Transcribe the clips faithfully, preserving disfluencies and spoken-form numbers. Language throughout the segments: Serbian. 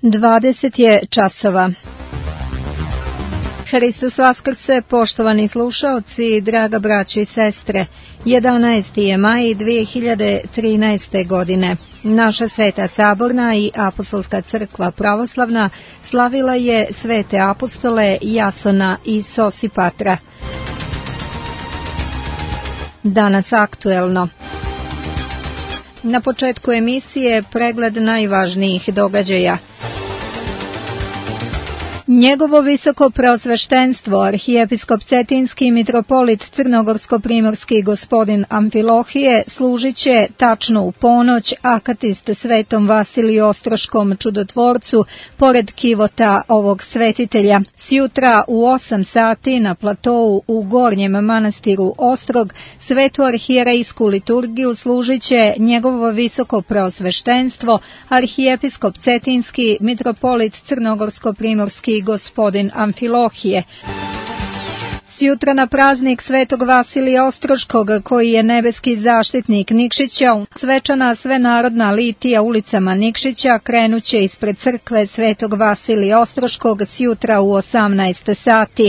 dvadeset je časova. Hristos Vaskrse, poštovani slušaoci, draga braćo i sestre, jedanaesti je maj dve hiljade trinaeste. godine. Naša Sveta Saborna i Apostolska crkva pravoslavna slavila je svete apostole Jasona i Sosipatra. Danas aktuelno. Na početku emisije pregled najvažnijih događaja. Njegovo visoko preosveštenstvo, arhijepiskop Cetinski mitropolit Crnogorsko-primorski gospodin Amfilohije, služit će tačno u ponoć akatist svetom Vasiliju Ostroškom čudotvorcu pored kivota ovog svetitelja. Sjutra u osam sati na platou u Gornjem manastiru Ostrog svetu arhijerejsku liturgiju služit će njegovo visoko preosveštenstvo, arhijepiskop Cetinski mitropolit Crnogorsko-primorski gospodin Amfilohije. Sjutra na praznik svetog Vasilija Ostroškog, koji je nebeski zaštitnik Nikšića, svečana svenarodna litija ulicama Nikšića krenuće ispred crkve svetog Vasilija Ostroškog sjutra u osamnaest sati.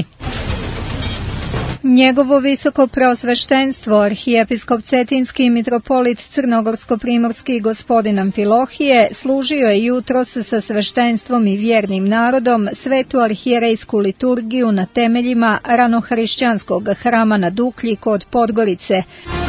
Njegovo visoko preosveštenstvo, arhijepiskop Cetinski mitropolit Crnogorsko-primorski gospodin Amfilohije, služio je jutros sa sveštenstvom i vjernim narodom svetu arhijerejsku liturgiju na temeljima ranohrišćanskog hrama na Duklji kod Podgorice.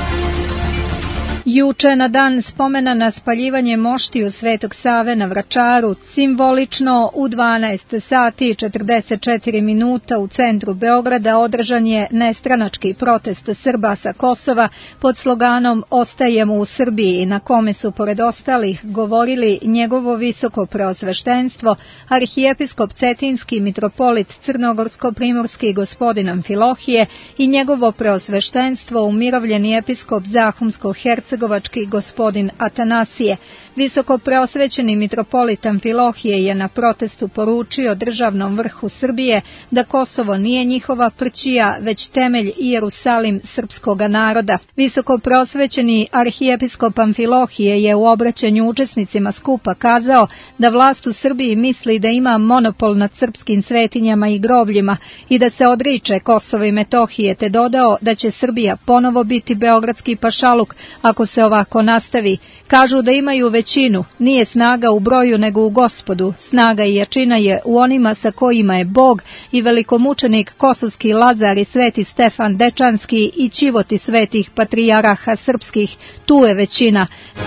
Juče na dan spomena na spaljivanje moštiju Svetog Save na Vračaru, simbolično u dvanaest sati i četrdeset četiri minuta u centru Beograda održan je nestranački protest Srba sa Kosova pod sloganom "Ostajemo u Srbiji", na kome su pored ostalih govorili njegovo visoko preosveštenstvo, arhijepiskop Cetinski mitropolit Crnogorsko-primorski gospodin Amfilohije i njegovo preosveštenstvo umirovljeni episkop Zahumsko-hercegovački gospodin Atanasije. Visoko preosvećeni mitropolit Amfilohije je na protestu poručio državnom vrhu Srbije da Kosovo nije njihova prćija, već temelj i Jerusalim srpskoga naroda. Visoko preosvećeni arhijepiskop Amfilohije je u obraćanju učesnicima skupa kazao da vlast u Srbiji misli da ima monopol nad srpskim svetinjama i grobljima i da se odriče Kosova i Metohije, te dodao da će Srbija ponovo biti beogradski pašaluk ako se ovako nastavi. Kažu da imaju većinu, nije snaga u broju nego u Gospodu, snaga i jačina je u onima sa kojima je Bog i velikomučenik kosovski Lazar i sveti Stefan Dečanski i čivoti svetih patrijaraha srpskih, tu je većina.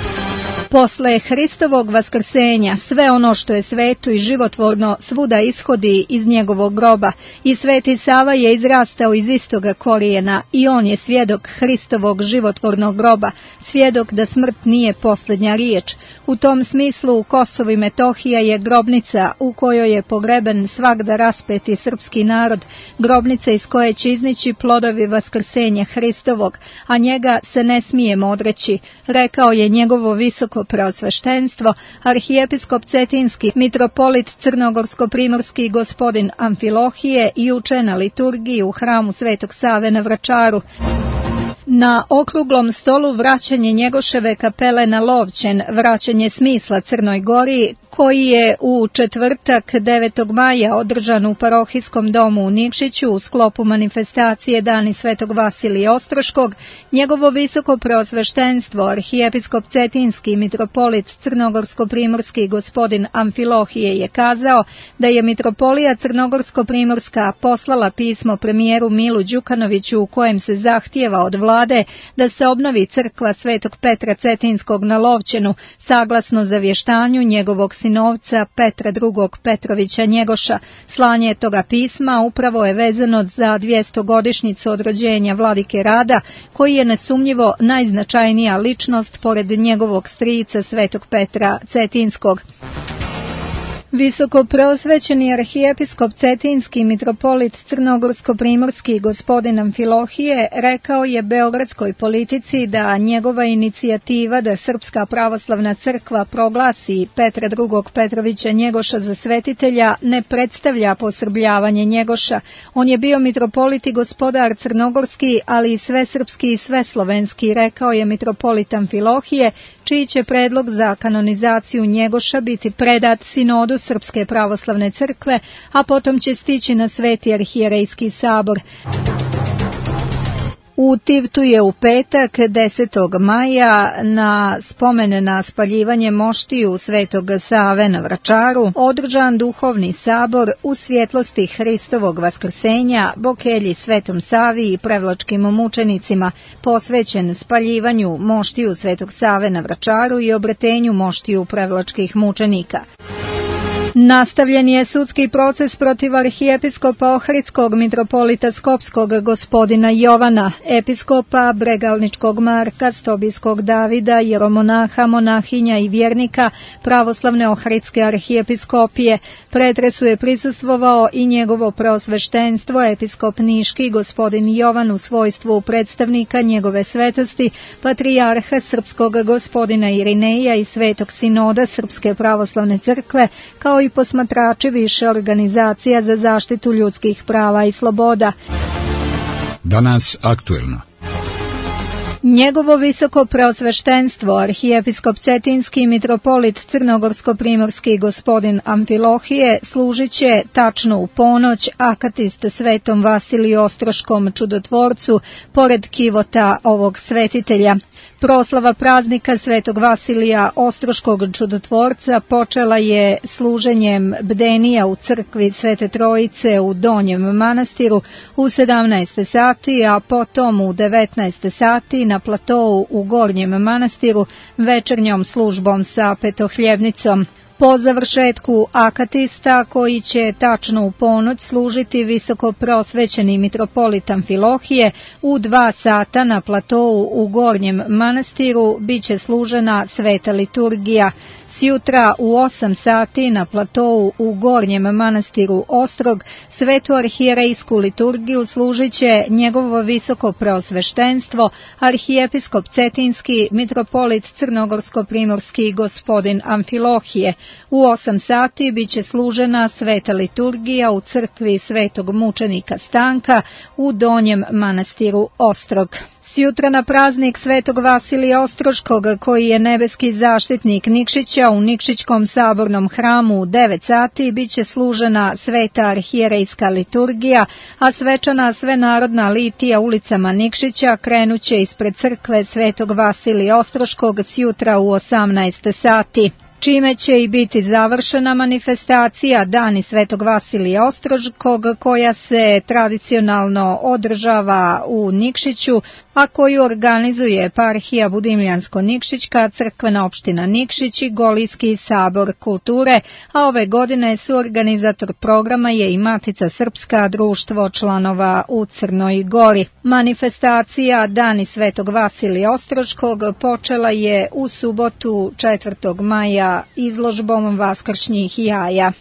Posle Hristovog vaskrsenja sve ono što je sveto i životvorno svuda ishodi iz njegovog groba i sveti Sava je izrastao iz istoga korijena i on je svjedok Hristovog životvornog groba, svjedok da smrt nije posljednja riječ. U tom smislu Kosovo i Metohija je grobnica u kojoj je pogreben svagda raspeti srpski narod, grobnica iz koje će iznići plodovi vaskrsenja Hristovog, a njega se ne smijemo odreći, rekao je njegovo visoko preosveštenstvo, arhijepiskop Cetinski mitropolit Crnogorsko-primorski gospodin Amfilohije juče na liturgiji u hramu Svetog Save na Vračaru. Na okruglom stolu vraćanje Njegoševe kapele na Lovćen, vraćanje smisla Crnoj Gori, koji je u četvrtak devetog maja održan u parohijskom domu u Nikšiću u sklopu manifestacije Dani Svetog Vasilija Ostroškog, njegovo visoko preosveštenstvo, arhijepiskop Cetinski mitropolit Crnogorsko-primorski gospodin Amfilohije je kazao da je mitropolija Crnogorsko-primorska poslala pismo premijeru Milu Đukanoviću u kojem se zahtijeva od vlade da se obnovi crkva Svetog Petra Cetinskog na Lovćenu, saglasno zavještanju njegovog sinovca Petra drugog Petrovića Njegoša. Slanje toga pisma upravo je vezano za dvjeestogodišnjicu od rođenja vladike Rada, koji je nesumnjivo najznačajnija ličnost pored njegovog strica Svetog Petra Cetinskog. Visoko preosvećeni arhijepiskop Cetinski mitropolit Crnogorsko-primorski gospodin Amfilohije rekao je beogradskoj politici da njegova inicijativa da Srpska pravoslavna crkva proglasi Petra drugog Petrovića Njegoša za svetitelja ne predstavlja posrbljavanje Njegoša. On je bio mitropolit i gospodar crnogorski, ali i svesrpski i sveslovenski, rekao je mitropolit Amfilohije, čiji će predlog za kanonizaciju Njegoša biti predat sinodu Srpske pravoslavne crkve, a potom će stići na Sveti arhijerejski sabor. U Tivtu je u petak desetog maja na spomen na spaljivanje moštiju Svetog Save na Vračaru održan duhovni sabor u svjetlosti Hristovog vaskrsenja, Bokelji Svetom Savi i prevlačkim mučenicima, posvećen spaljivanju moštiju Svetog Save na Vračaru i obretenju moštiju prevlačkih mučenika. Nastavljen je sudski proces protiv arhijepiskopa Ohridskog mitropolita Skopskog gospodina Jovana, episkopa Bregalničkog Marka, Stobijskog Davida, jeromonaha, monahinja i vjernika pravoslavne Ohridske arhijepiskopije. Pretresu je prisustvovao i njegovo preosveštenstvo, episkop Niški gospodin Jovan u svojstvu predstavnika njegove svetosti, patrijarha srpskog gospodina Irineja i Svetog Sinoda Srpske pravoslavne crkve, kao i posmatrači više organizacija za zaštitu ljudskih prava i sloboda. Danas aktuelno. Njegovo visoko preosveštenstvo, arhijepiskop Cetinski mitropolit Crnogorsko-primorski gospodin Amfilohije, služit će tačno u ponoć akatist Svetom Vasiliju Ostroškom čudotvorcu pored kivota ovog svetitelja. Proslava praznika Svetog Vasilija Ostroškog čudotvorca počela je služenjem bdenija u crkvi Svete Trojice u Donjem manastiru u sedamnaest sati, a potom u devetnaest sati na platou u Gornjem manastiru večernjom službom sa petohljebnicom. Po završetku akatista, koji će tačno u ponoć služiti visoko prosvećeni mitropolit Amfilohije, u dva sata na platou u Gornjem manastiru biće služena sveta liturgija. Sjutra u osam sati na platou u Gornjem manastiru Ostrog svetu arhijerejsku liturgiju služit će njegovo visoko preosveštenstvo, arhijepiskop Cetinski mitropolit Crnogorsko-primorski gospodin Amfilohije. U osam sati biće služena sveta liturgija u crkvi Svetog mučenika Stanka u Donjem manastiru Ostrog. Sjutra na praznik Svetog Vasilija Ostroškog, koji je nebeski zaštitnik Nikšića, u Nikšićkom sabornom hramu u devet sati biće služena sveta arhijerejska liturgija, a svečana svenarodna litija ulicama Nikšića krenuće ispred crkve Svetog Vasilija Ostroškog sjutra u osamnaest sati. Čime će i biti završena manifestacija Dani Svetog Vasilija Ostroškog, koja se tradicionalno održava u Nikšiću, a koju organizuje eparhija Budimljansko-Nikšićka, crkvena opština Nikšić i Golijski sabor kulture, a ove godine suorganizator programa je i Matica Srpska, društvo članova u Crnoj Gori. Manifestacija Dani Svetog Vasilija Ostroškog počela je u subotu četvrtog maja izložbom vaskršnjih jaja.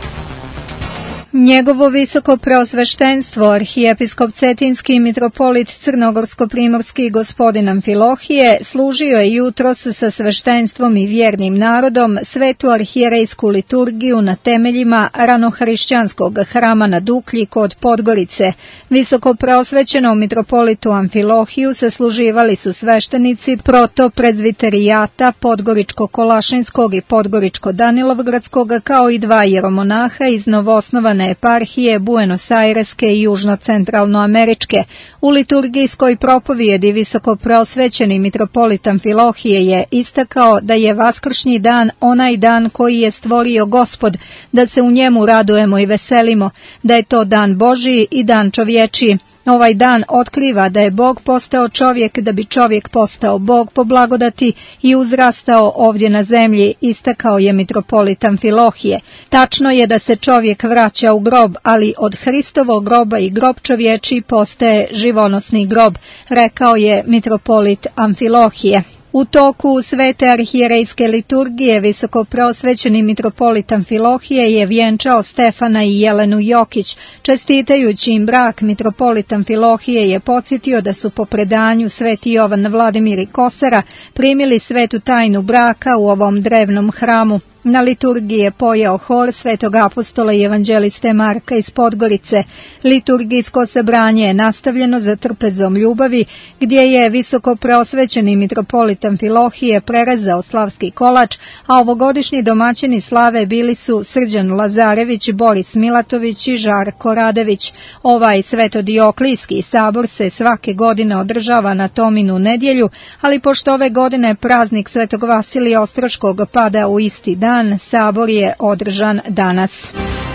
Njegovo visoko preosveštenstvo, arhijepiskop Cetinski mitropolit Crnogorsko-primorski gospodin Amfilohije, služio je jutros sa sveštenstvom i vjernim narodom svetu arhijerejsku liturgiju na temeljima ranohrišćanskog hrama na Duklji kod Podgorice. Visoko preosvećenom mitropolitu Amfilohiju sasluživali su sveštenici protoprezviterijata Podgoričko-Kolašinskog i Podgoričko-Danilovgradskog, kao i dva jeromonaha iz novoosnovane eparhije Buenos Aireske i južno-centralnoameričke. U liturgijskoj propovijedi visoko preosvećeni mitropolit Amfilohije je istakao da je vaskršnji dan onaj dan koji je stvorio Gospod, da se u njemu radujemo i veselimo, da je to dan Božiji i dan čovječiji. Ovaj dan otkriva da je Bog postao čovjek da bi čovjek postao Bog po blagodati i uzrastao ovdje na zemlji, istakao je mitropolit Amfilohije. Tačno je da se čovjek vraća u grob, ali od Hristovog groba i grob čovječiji postaje živonosni grob, rekao je mitropolit Amfilohije. U toku svete arhijerejske liturgije visoko preosvećeni mitropolit Amfilohije je vjenčao Stefana i Jelenu Jokić. Čestitajući im brak, mitropolit Amfilohije je podsjetio da su po predanju sveti Jovan Vladimir i Kosara primili svetu tajnu braka u ovom drevnom hramu. Na liturgiji je pojeo hor Svetog apostola i evanđeliste Marka iz Podgorice. Liturgijsko sabranje je nastavljeno za trpezom ljubavi, gdje je visoko preosvećeni mitropolit Amfilohije prerezao slavski kolač, a ovogodišnji domaćini slave bili su Srđan Lazarević, Boris Milatović i Žarko Radević. Ovaj svetodioklijski sabor se svake godine održava na Tominu nedjelju, ali pošto ove godine praznik Svetog Vasilija Ostroškog pada u isti dan, sabor je održan danas.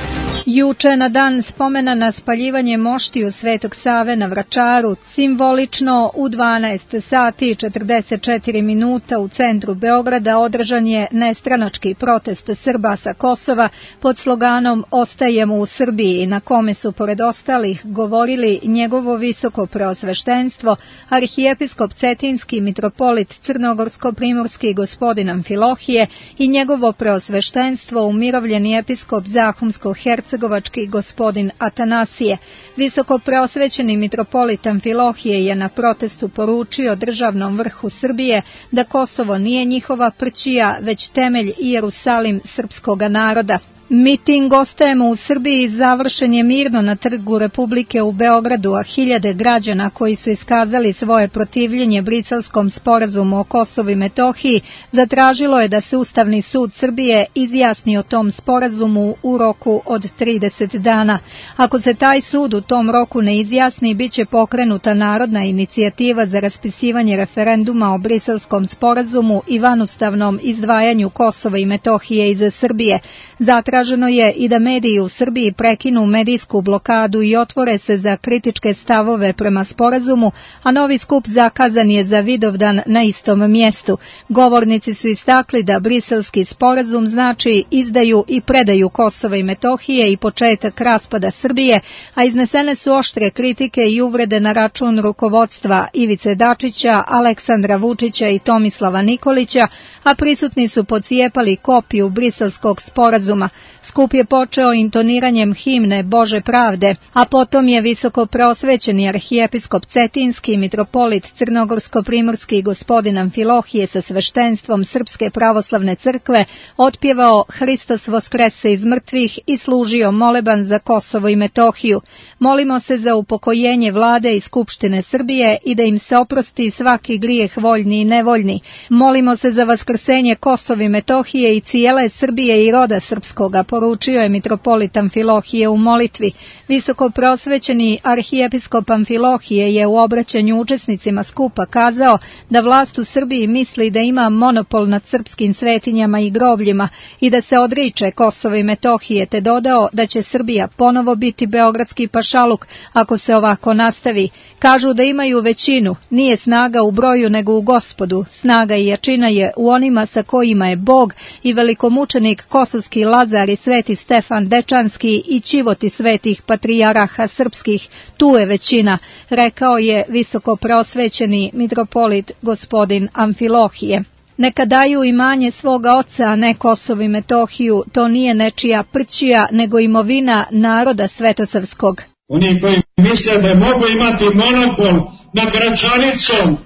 Juče na dan spomena na spaljivanje moštiju Svetog Save na Vračaru, simbolično u dvanaest sati i četrdeset četiri minuta u centru Beograda održan je nestranački protest Srba sa Kosova pod sloganom Ostajemo u Srbiji, na kome su pored ostalih govorili njegovo visoko preosveštenstvo, arhijepiskop Cetinski mitropolit Crnogorsko-primorski gospodin Amfilohije i njegovo preosveštenstvo umirovljeni episkop Zahumsko-Hercegovački gospodin Atanasije. Visoko preosvećeni mitropolit Amfilohije je na protestu poručio državnom vrhu Srbije da Kosovo nije njihova prćija, već temelj i Jerusalim srpskoga naroda. Miting Ostajemo u Srbiji završen je mirno na Trgu Republike u Beogradu, a hiljade građana koji su iskazali svoje protivljenje Briselskom sporazumu o Kosovu i Metohiji zatražilo je da se Ustavni sud Srbije izjasni o tom sporazumu u roku od trideset dana. Ako se taj sud u tom roku ne izjasni, bit će pokrenuta narodna inicijativa za raspisivanje referenduma o Briselskom sporazumu i vanustavnom izdvajanju Kosova i Metohije iz Srbije. Zatraženo je i da mediji u Srbiji prekinu medijsku blokadu i otvore se za kritičke stavove prema sporazumu, a novi skup zakazan je za Vidovdan na istom mjestu. Govornici su istakli da briselski sporazum znači izdaju i predaju Kosova i Metohije i početak raspada Srbije, a iznesene su oštre kritike i uvrede na račun rukovodstva Ivice Dačića, Aleksandra Vučića i Tomislava Nikolića, a prisutni su pocijepali kopiju briselskog sporazuma. Skup je počeo intoniranjem himne Bože pravde, a potom je visoko preosvećeni arhijepiskop Cetinski mitropolit Crnogorsko-primorski gospodin Amfilohije sa sveštenstvom Srpske pravoslavne crkve otpjevao Hristos voskrese iz mrtvih i služio moleban za Kosovo i Metohiju. Molimo se za upokojenje vlade i Skupštine Srbije i da im se oprosti svaki grijeh voljni i nevoljni. Molimo se za vaskrsenje Kosova i Metohije i cijele Srbije i roda srpskoga, poručio je mitropolit Amfilohije u molitvi. Visoko preosvećeni arhijepiskop Amfilohije je u obraćanju učesnicima skupa kazao da vlast u Srbiji misli da ima monopol nad srpskim svetinjama i grobljima i da se odriče Kosova i Metohije, te dodao da će Srbija ponovo biti beogradski pašaluk ako se ovako nastavi. Kažu da imaju većinu, nije snaga u broju nego u Gospodu, snaga i jačina je u onima sa kojima je Bog i velikomučenik kosovski Lazar i sveti Stefan Dečanski i čivoti svetih patrijaraha srpskih, tu je većina, rekao je visoko preosvećeni mitropolit gospodin Amfilohije. Neka daju imanje svoga oca, a ne Kosovo i Metohiju, to nije nečija prćija, nego imovina naroda svetosavskog. Oni koji misle da mogu imati monopol nad Gračanicom,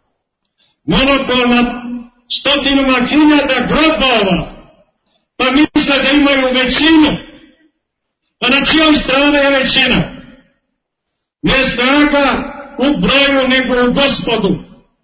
monopol nad stotinama hiljada grobova, pa misle da imaju većinu, a na čijoj strani je većina? Ne snaga u broju, nego u Gospodu.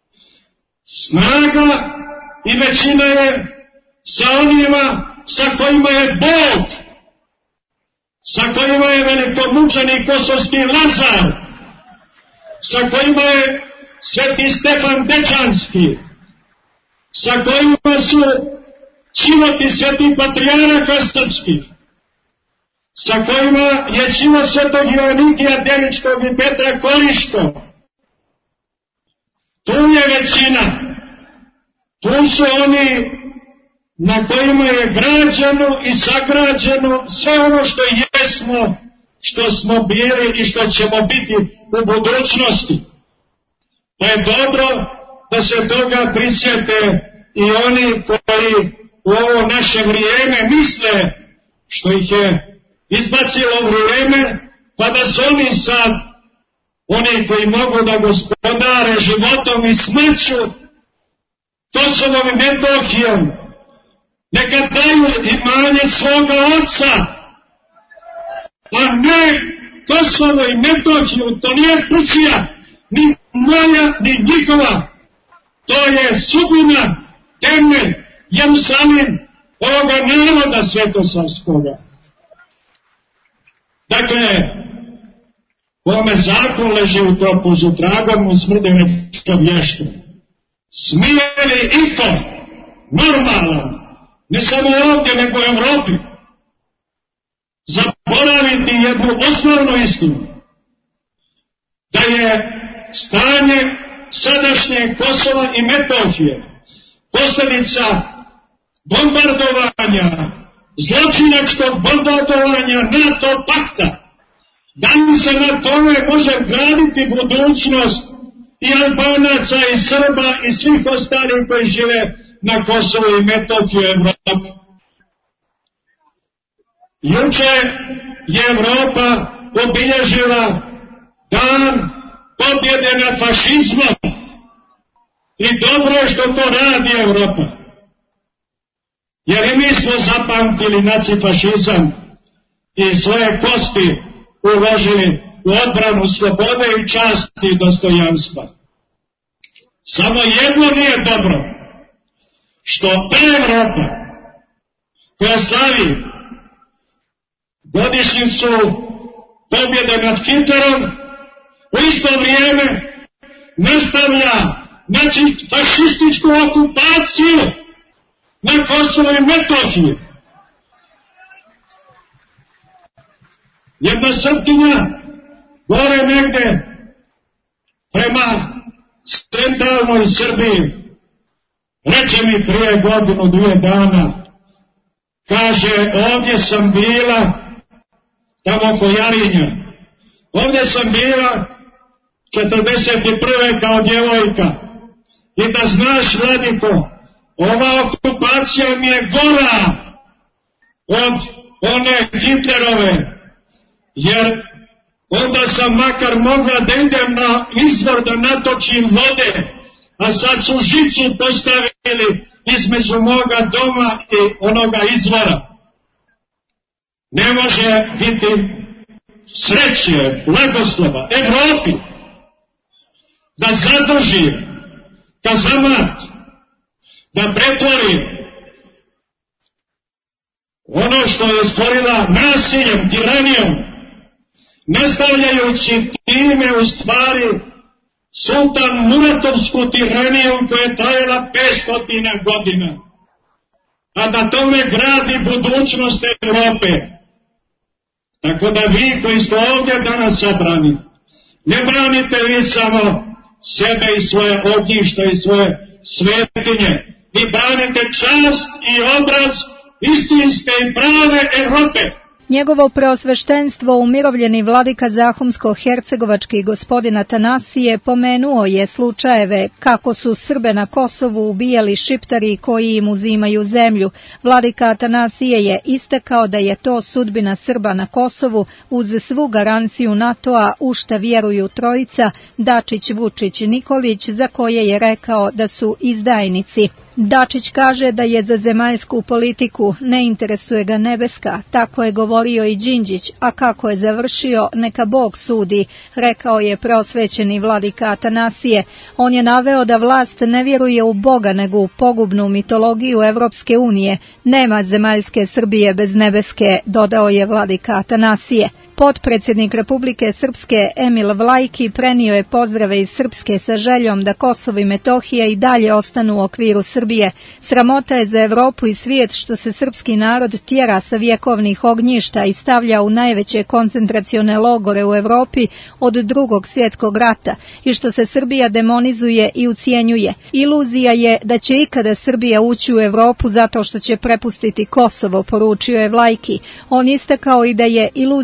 Snaga i većina je sa onima sa kojima je Bog, sa kojima je velikomučenik kosovski Lazar, sa kojima je sveti Stefan Dečanski, sa kojima su čivoti sveti patrijaraha srpskih, sa kojima je čivot svetog Ioannidija Deničkog i Petra Koriškog. Tu je većina, tu su oni na kojima je građeno i sagrađeno sve ono što jesmo, što smo bili i što ćemo biti u budućnosti. Pa je dobro da se toga prisjete i oni koji u ovo naše vrijeme misle što ih je izbacilo vrijeme, pa da su oni sad oni koji mogu da gospodare životom i smrću, Kosovom i Metohijom, Neka daju imanje svoga oca, a ne Kosovo i Metohiju. To nije Prusija, ni moja, ni njihova. To je sudbina, temelj, Jerusalim ovoga naroda svetosavskoga. Dakle, ovome zakon leži u tropuzu, tragom mu smrde nešto vješto. Smije li iko normalan, ne samo ovdje, nego u Evropi, zaboraviti jednu osnovnu istinu, da je stanje sadašnje Kosova i Metohije posljedica bombardovanja, zločinačkog bombardovanja NATO pakta. Da li se na tome može graditi budućnost i Albanaca i Srba i svih ostalih koji žive na Kosovu i Metohiji Evropi? Juče je Evropa obilježila dan pobjede nad fašizmom i dobro je što to radi Evropa. Jer i mi smo zapamtili nacifašizam i svoje kosti uložili u odbranu slobode i časti i dostojanstva. Samo jedno nije dobro, što ta Evropa koja slavi godišnjicu pobjede nad Hitlerom u isto vrijeme nastavlja fašističku okupaciju na Kosovo i Metohiji. Jedna Srpkinja gore negde prema centralnoj Srbiji reče mi prije godinu, dvije dana, kaže, ovdje sam bila tamo oko Jarinja, ovdje sam bila četrdeset prve kao djevojka i da znaš, Vladiko, ova okupacija mi je gora od one Hitlerove, jer onda sam makar mogla da idem na izvor da natočim vode, a sad su žicu postavili između moga doma i onoga izvora. Ne može biti sreće, blagoslova Evropi da zadrži kazamat, da pretvori ono što je stvorila nasiljem, tiranijom, nastavljajući time u stvari sultan Muratovsku tiraniju koja je trajala petsto godina, a da tome gradi budućnost Evrope. Tako da vi koji ste ovdje danas sabrani, ne branite vi samo sebe i svoje ognjišta i svoje svetinje, vi branite čast i obraz istinske i prave Evrope. Njegovo preosveštenstvo umirovljeni vladika Zahumsko-hercegovački gospodin Atanasije pomenuo je slučajeve kako su Srbe na Kosovu ubijali šiptari koji im uzimaju zemlju. Vladika Atanasije je istakao da je to sudbina Srba na Kosovu uz svu garanciju NATO-a u šta vjeruju trojica Dačić, Vučić i Nikolić, za koje je rekao da su izdajnici. Dačić kaže da je za zemaljsku politiku, ne interesuje ga nebeska, tako je govorio i Đinđić, a kako je završio, neka Bog sudi, rekao je preosvećeni vladika Atanasije. On je naveo da vlast ne vjeruje u Boga nego u pogubnu mitologiju Evropske unije. Nema zemaljske Srbije bez nebeske, dodao je vladika Atanasije. Potpredsjednik Republike Srpske Emil Vlajki prenio je pozdrave iz Srpske sa željom da Kosovo i Metohija i dalje ostanu u okviru Srbije. Sramota je za Evropu i svijet što se srpski narod tjera sa vjekovnih ognjišta i stavlja u najveće koncentracione logore u Evropi od drugog svjetskog rata i što se Srbija demonizuje i ucijenjuje. Iluzija je da će ikada Srbija ući u Evropu zato što će prepustiti Kosovo, poručio je Vlajki. On istakao i da je iluzija da će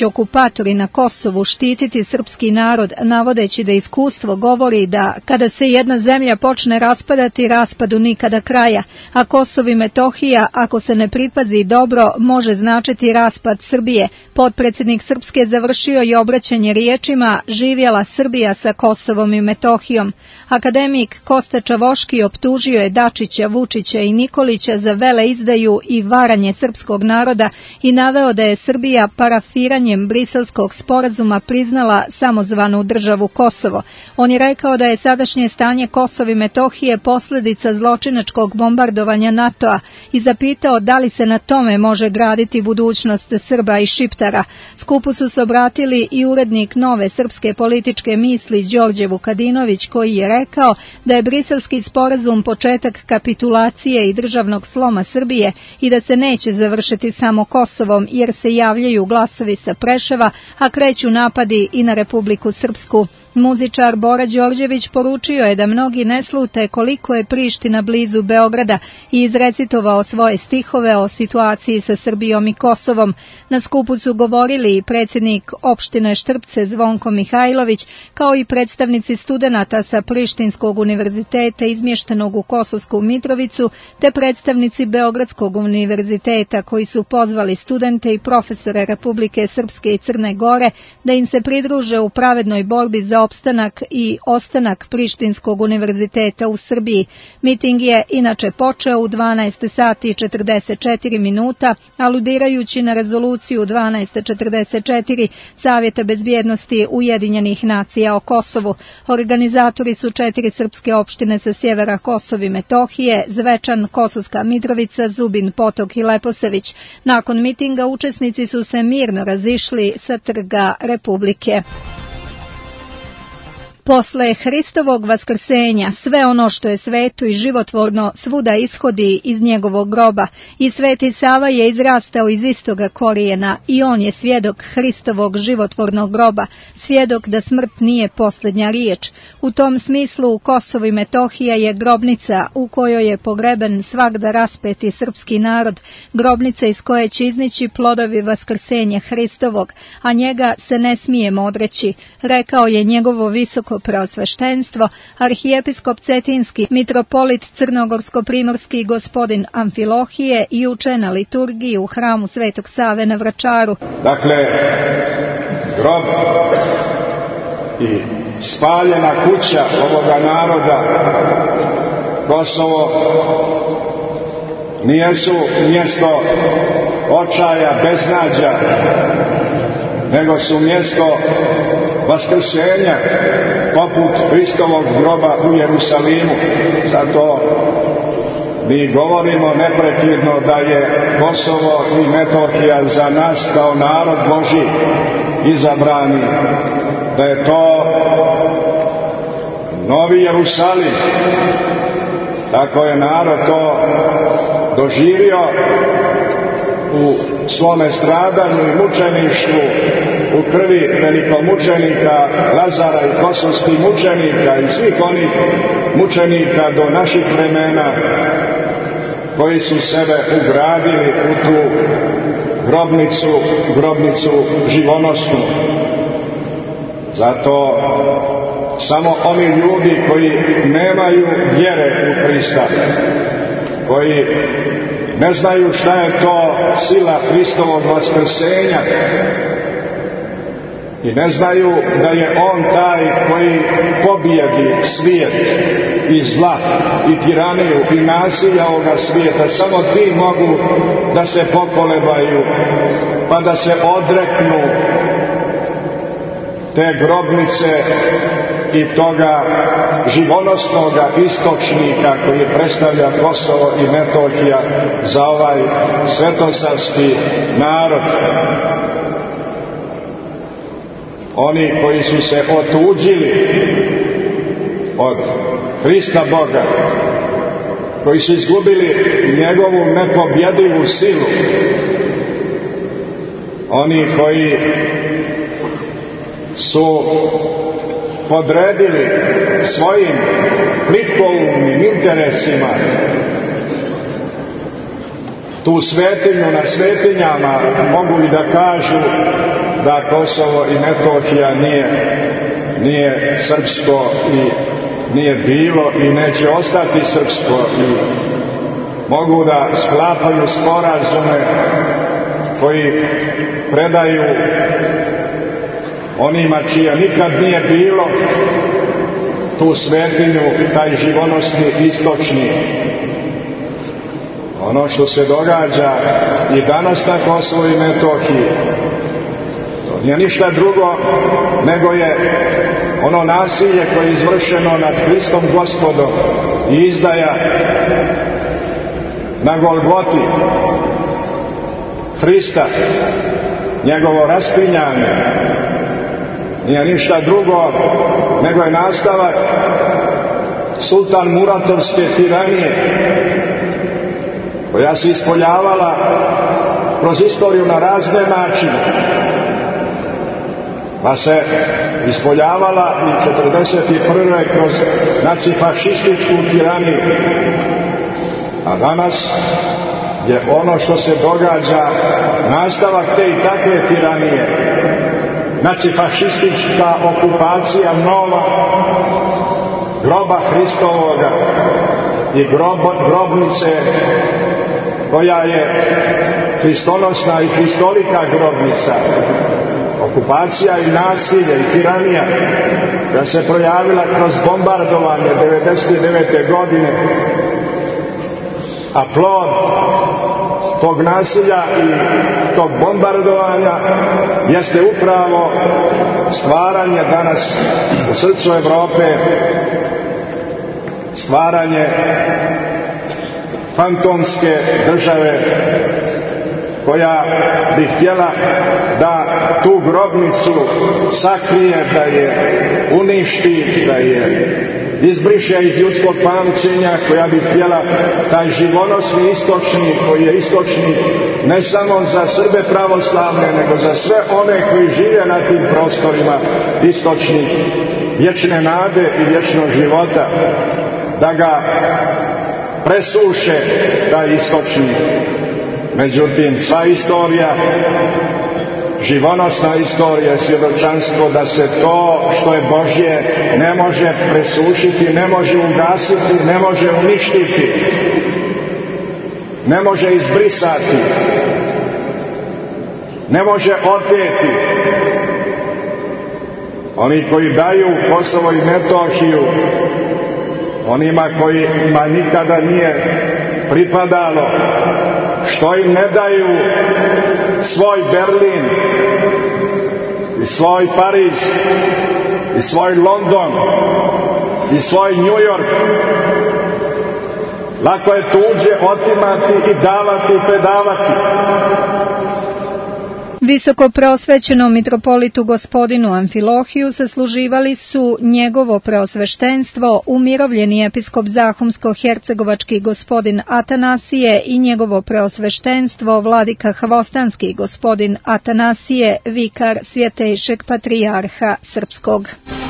Dakle, grob i spaljena kuća ovoga naroda, Kosovo, nijesu mjesto očaja, beznađa, nego su mjesto vaskrsenja, poput Hristovog groba u Jerusalimu. Zato mi govorimo neprekidno da je Kosovo i Metohija za nas kao narod Božji izabrani, da je to novi Jerusalim. Tako je narod to doživio u svome stradanju i mučeništvu, u krvi velikomučenika Lazara i kosovskih mučenika i svih onih mučenika do naših vremena koji su sebe ugradili u tu grobnicu, grobnicu živonosnu. Zato samo oni ljudi koji nemaju vjere u Hrista, koji ne znaju šta je to sila Hristovog vaskrsenja i ne znaju da je on taj koji pobijedi svijet i zla i tiraniju i nasilja ovoga svijeta, samo ti mogu da se pokolebaju pa da se odreknu te grobnice i toga živonosnoga istočnika koji predstavlja Kosovo i Metohija za ovaj svetosavski narod. Oni koji su se otuđili od Hrista Boga, koji su izgubili njegovu nepobjedivu silu, oni koji su podredili svojim plitkoumnim interesima tu svetinju na svetinjama, mogu i da kažu da Kosovo i Metohija nije, nije srpsko i nije bilo i neće ostati srpsko i mogu da sklapaju sporazume koji predaju onima čija nikad nije bilo tu svetinju, taj živonosni istočni. Ono što se događa i danas na Kosovu i Metohiji, to nije ništa drugo nego je ono nasilje koje je izvršeno nad Hristom Gospodom i izdaja na Golgoti Hrista, njegovo raspinjanje, nije ništa drugo nego je nastavak sultan Muratovske tiranije koja se ispoljavala kroz istoriju na razne načine, pa se ispoljavala i četrdeset prve kroz nacifašističku tiraniju, a danas je ono što se događa nastavak te i takve tiranije, nacifašistička okupacija nova groba Hristovoga i grob, grobnice koja je hristonosna i hristolika grobnica, okupacija i nasilje i tiranija koja se projavila kroz bombardovanje devedeset devete godine, a plod tog nasilja i tog bombardovanja jeste upravo stvaranje danas u srcu Evrope, stvaranje fantomske države koja bi htjela da tu grobnicu sakrije, da je uništi, da je izbriše iz ljudskog pamćenja, koja bi htjela taj živonosni istočni, koji je istočni ne samo za Srbe pravoslavne, nego za sve one koji žive na tim prostorima istočnih, vječne nade i vječnog života, da ga presuše taj istočni. Međutim, sva istorija, živonosna istorija, svjedočanstvo da se to što je Božje ne može presušiti, ne može ugasiti, ne može uništiti, ne može izbrisati, ne može oteti. Oni koji daju Kosovo i Metohiju onima kojima nikada nije pripadalo, što im ne daju svoj Berlin i svoj Pariz i svoj London i svoj New York. Lako je tuđe otimati i davati i predavati. Visoko preosvećenom mitropolitu gospodinu Amfilohiju sasluživali su njegovo preosveštenstvo, umirovljeni episkop Zahumsko-hercegovački gospodin Atanasije i njegovo preosveštenstvo vladika Hvostanski gospodin Atanasije, vikar Svjetejšeg patrijarha Srpskog.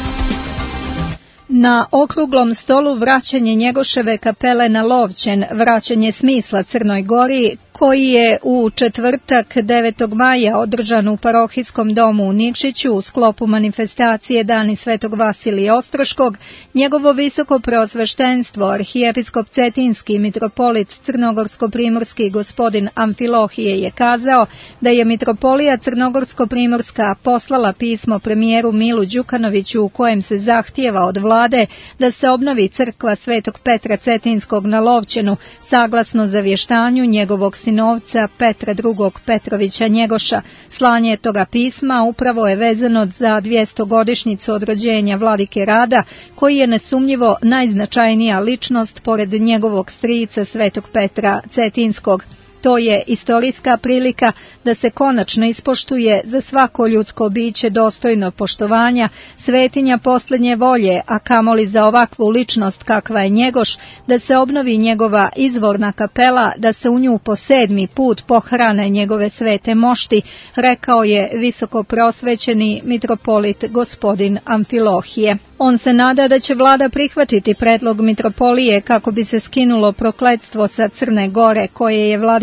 Na okruglom stolu vraćanje Njegoševe kapele na Lovćen, vraćanje smisla Crnoj Gori, koji je u četvrtak devetog maja održan u parohijskom domu u Nikšiću u sklopu manifestacije Dani Svetog Vasilija Ostroškog, njegovo visoko preosveštenstvo, arhijepiskop Cetinski mitropolit Crnogorsko-primorski gospodin Amfilohije je kazao da je mitropolija Crnogorsko-primorska poslala pismo premijeru Milu Đukanoviću u kojem se zahtijeva od vlade da se obnovi crkva Svetog Petra Cetinskog na Lovćenu, saglasno zavještanju njegovog sinovca Petra drugog Petrovića Njegoša. Slanje toga pisma upravo je vezano za dvjeestogodišnjicu od rođenja vladike Rada, koji je nesumnjivo najznačajnija ličnost pored njegovog strica Svetog Petra Cetinskog. To je istorijska prilika da se konačno ispoštuje za svako ljudsko biće dostojno poštovanja, svetinja posljednje volje, a kamoli za ovakvu ličnost kakva je Njegoš, da se obnovi njegova izvorna kapela, da se u nju po sedmi put pohrane njegove svete mošti, rekao je visoko prosvećeni mitropolit gospodin Amfilohije. On se nada da će vlada prihvatiti predlog mitropolije kako bi se skinulo prokletstvo sa Crne Gore koje je vladika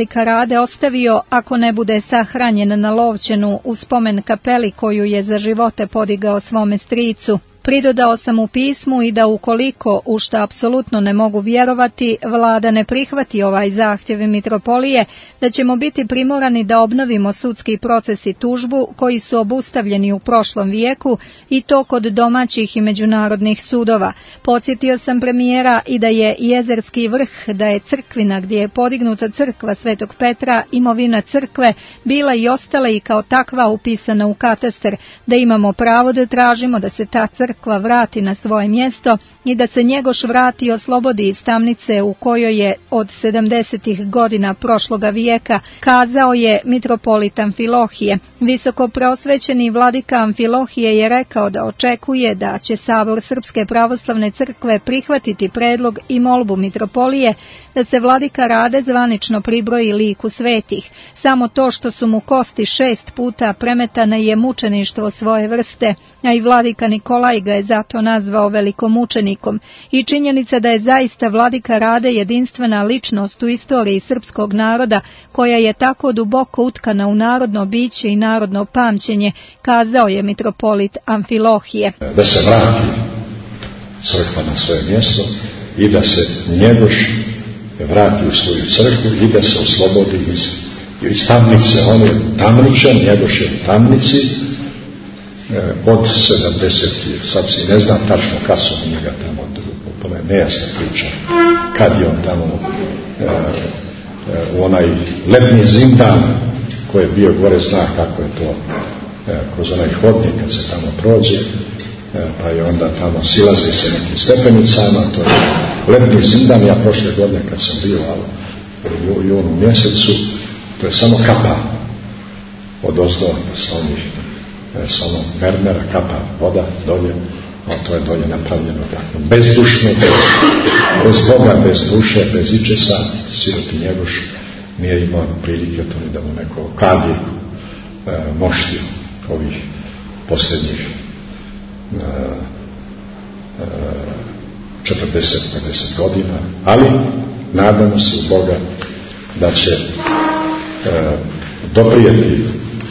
vladika Rade ostavio ako ne bude sahranjen na Lovćenu u spomen kapeli koju je za živote podigao svome stricu. Pridodao sam u pismu i da ukoliko, u šta apsolutno ne mogu vjerovati, vlada ne prihvati ovaj zahtjev mitropolije, da ćemo biti primorani da obnovimo sudski proces i tužbu koji su obustavljeni u prošlom vijeku i to kod domaćih i međunarodnih sudova. Podsjetio sam premijera i da je Jezerski vrh, da je crkvina gdje je podignuta crkva Svetog Petra, imovina crkve, bila i ostala i kao takva upisana u katastar, da imamo pravo da tražimo da se ta crkva vrati na svoje mjesto i da se Njegoš vrati i oslobodi iz tamnice u kojoj je od sedamdesetih godina prošloga vijeka, kazao je mitropolit Amfilohije. Visoko preosvećeni vladika Amfilohije je rekao da očekuje da će Sabor Srpske pravoslavne crkve prihvatiti predlog i molbu mitropolije da se vladika Rade zvanično pribroji liku svetih. Samo to što su mu kosti šest puta premetane je mučeništvo svoje vrste, a i vladika Nikolaj ga je zato nazvao velikomučenikom. I činjenica da je zaista vladika Rade jedinstvena ličnost u istoriji srpskog naroda, koja je tako duboko utkana u narodno biće i narodno pamćenje, kazao je mitropolit Amfilohije. Da se vrati crkva na svoje mjesto i da se Njegoš vrati u svoju crkvu i da se oslobodi iz, iz tamnice. On je tamničan, Njegoš je u tamnici eh, od sedamdesetih. Sad si ne znam tačno kad su njega tamo, to je nejasna priča, kad je on tamo eh, eh, u onaj letnji zindan koji je bio gore, zna kako je to eh, kroz onaj hodnik kad se tamo prođe, pa je onda tamo silazi se nekim stepenicama, to je letnji zindan. Ja prošle godine kad sam bio u junu mjesecu, to je samo kapa od ozdo, sa onih samo mernera, kapa voda dolje, a to je dolje napravljeno tako bezdušno, bez, bez Boga, bez duše, bez ičesa. Siroti Njegoš nije imao prilike to ni da mu neko kadi e, mošti ovih posljednjih četrdeset do pedeset godina, ali nadamo se u Boga da će e, doprijeti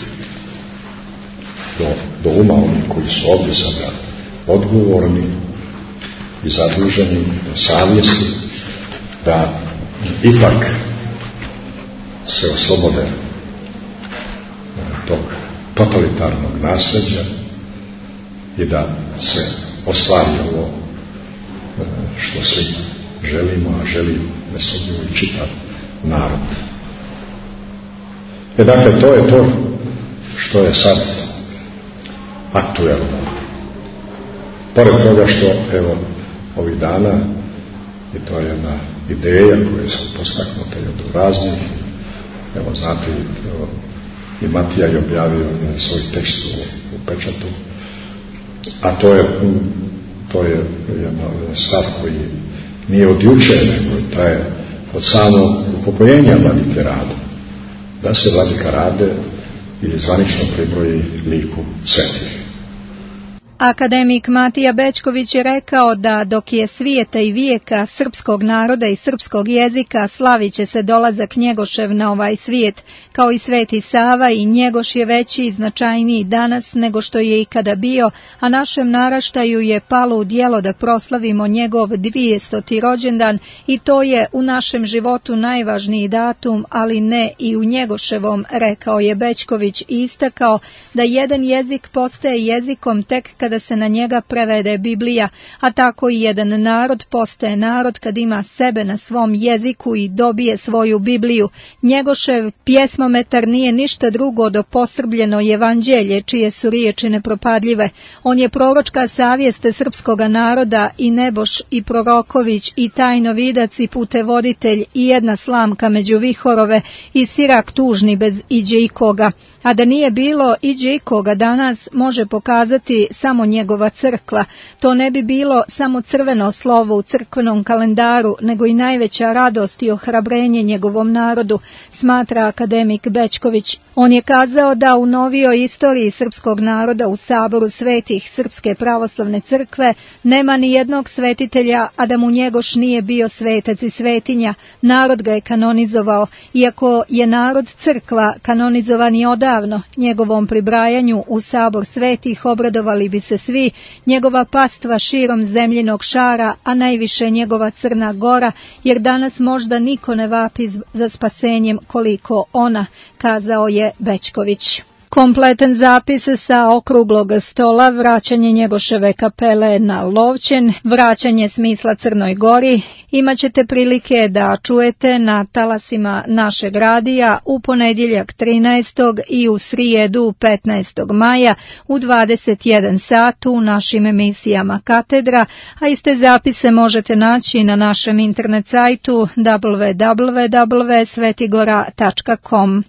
do, do uma oni koji su ovdje sada odgovorni i zaduženi, do savjesti, da ipak se oslobode e, tog totalitarnog nasljeđa i da se ostvari ovo što svi želimo, a želi nesumnjivo i čitav narod. E dakle, to je to što je sad aktuelno. Pored toga što, evo, ovih dana, i to je jedna ideja koja su postaknuta i od raznih, evo, znate, evo, i Matija je objavio svoj tekst u, u pečatu, a to je, to je jedna stvar koji nije od juče, nego traje od samog upokojenja vladike Rade, da se vladika Rade ili zvanično pribroji liku svetih. Akademik Matija Bećković je rekao da dok je svijeta i vijeka srpskog naroda i srpskog jezika, slavit će se dolazak Njegošev na ovaj svijet, kao i Sveti Sava, i Njegoš je veći i značajniji danas nego što je ikada bio, a našem naraštaju je palo u djelo da proslavimo njegov dvijestoti rođendan, i to je u našem životu najvažniji datum, ali ne i u Njegoševom, rekao je Bećković i istakao da jedan jezik postaje jezikom tek kada se na njega prevede Biblija, a tako i jedan narod postaje narod kad ima sebe na svom jeziku i dobije svoju Bibliju. Njegošev pjesmometar nije ništa drugo do posrbljeno evanđelje, čije su riječi nepropadljive. On je proročka savjest srpskoga naroda, i Neboš i Proroković i tajnovidac i putevoditelj i jedna slamka među vihorove i sirak tužni bez iđe ikoga. A da nije bilo iđe ikoga danas, može pokazati samo njegova crkva. To ne bi bilo samo crveno slovo u crkvenom kalendaru, nego i najveća radost i ohrabrenje njegovom narodu. smatra akademik Bećković. On je kazao da u novijoj istoriji srpskog naroda u Saboru svetih Srpske pravoslavne crkve nema ni jednog svetitelja, a da mu Njegoš nije bio svetac i svetinja. Narod ga je kanonizovao, iako je narod crkva kanonizovan i odavno. Njegovom pribrajanju u Sabor svetih obradovali bi se svi, njegova pastva širom zemljinog šara, a najviše njegova Crna Gora, jer danas možda niko ne vapi za spasenjem koliko ona, kazao je Bećković. Kompletan zapis sa okruglog stola, vraćanje Njegoševe kapele na Lovćen, vraćanje smisla Crnoj Gori, imaćete prilike da čujete na talasima našeg radija u ponedjeljak trinaestog i u srijedu petnaestog maja u dvadeset jedan sat u našim emisijama Katedra, a iste zapise možete naći na našem internet sajtu w w w tačka svetigora tačka com.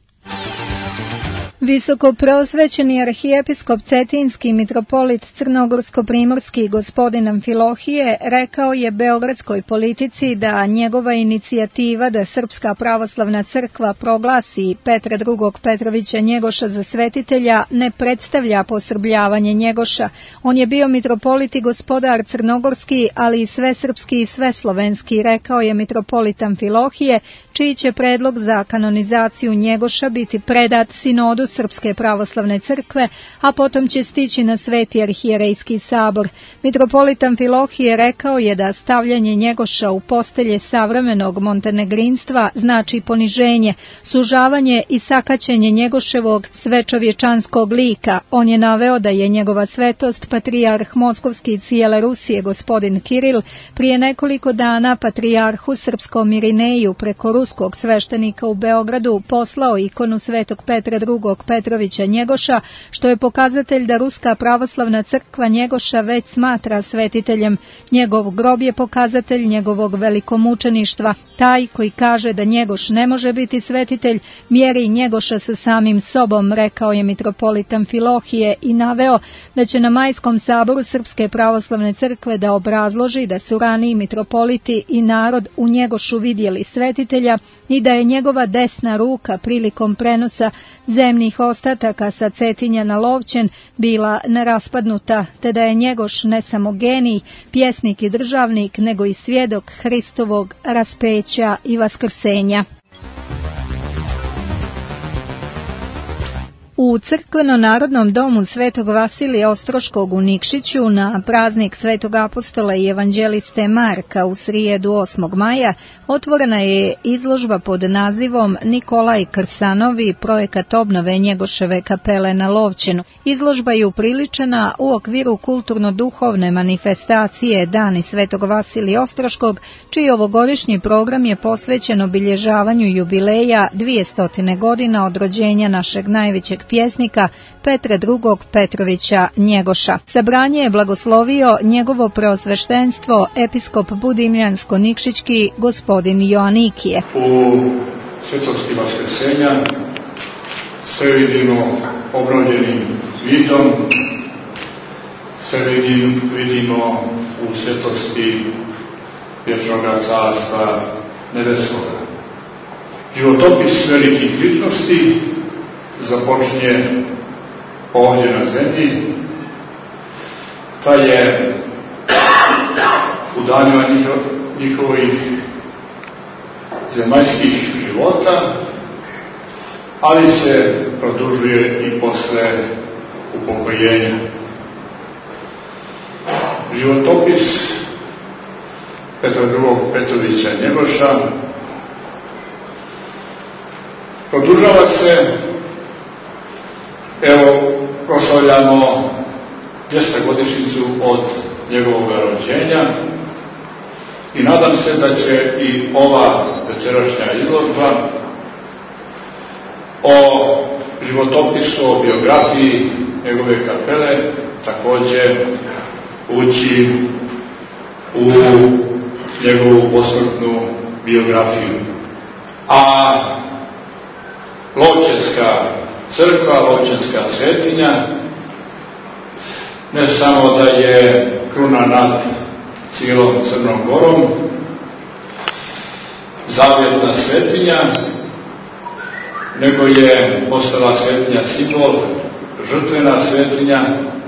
Visoko preosvećeni arhijepiskop Cetinski mitropolit Crnogorsko-primorski gospodin Amfilohije rekao je beogradskoj politici da njegova inicijativa da Srpska pravoslavna crkva proglasi Petra drugog Petrovića Njegoša za svetitelja ne predstavlja posrbljavanje Njegoša. On je bio mitropolit i gospodar crnogorski, ali i svesrpski i sveslovenski, rekao je mitropolit Amfilohije, čiji će predlog za kanonizaciju Njegoša biti predat sinodu Srpske pravoslavne crkve, a potom će stići na Sveti arhijerejski sabor. Mitropolit Amfilohije rekao je da stavljanje Njegoša u postelje savremenog montenegrinstva znači poniženje, sužavanje i sakaćenje Njegoševog svečovječanskog lika. On je naveo da je njegova svetost patrijarh Moskovski i cijele Rusije gospodin Kiril prije nekoliko dana patrijarhu srpskom Irineju preko ruskog sveštenika u Beogradu poslao ikonu svetog Petra drugog Petrovića Njegoša, što je pokazatelj da Ruska pravoslavna crkva Njegoša već smatra svetiteljem. Njegov grob je pokazatelj njegovog velikomučeništva. Taj koji kaže da Njegoš ne može biti svetitelj, mjeri Njegoša sa samim sobom, rekao je mitropolit Amfilohije i naveo da će na majskom saboru Srpske pravoslavne crkve da obrazloži da su raniji mitropoliti i narod u Njegošu vidjeli svetitelja i da je njegova desna ruka prilikom prenosa zemnih ostataka sa Cetinja na Lovćen bila neraspadnuta, te da je Njegoš ne samo genij, pjesnik i državnik, nego i svjedok Hristovog raspeća i vaskrsenja. U crkveno-narodnom domu Svetog Vasilija Ostroškog u Nikšiću na praznik Svetog apostola i evanđeliste Marka u srijedu osmog maja otvorena je izložba pod nazivom Nikolaj Krsanovi, projekat obnove Njegoševe kapele na Lovćenu. Izložba je upriličena u okviru kulturno-duhovne manifestacije Dani Svetog Vasilija Ostroškog, čiji ovogodišnji program je posvećen obilježavanju jubileja dvjesto godina od rođenja našeg najvećeg pjesnika Petra drugog Petrovića Njegoša. Sabranje je blagoslovio njegovo preosveštenstvo episkop Budimljansko-Nikšićki gospodin Joanikije. U svetosti vaskrsenja sve vidimo obnovljenim vidom, sve vidim, vidimo u svetosti vječnog carstva nebeskoga. Životopis velikih ličnosti započinje ovdje na zemlji, taj je u danima njihovih zemaljskih života, ali se produžuje i posle upokojenja. Životopis Petra drugog Petrovića Njegoša produžava se. Evo, proslavljamo dvjesetogodišnjicu od njegovog rođenja i nadam se da će i ova večerašnja izložba o životopisu, o biografiji njegove kapele također ući u njegovu posmrtnu biografiju. A Lovćenska crkva, Lovćenska svetinja, ne samo da je kruna nad cijelom Crnom Gorom, zavjetna svetinja, nego je postala svetinja simbol, žrtvena svetinja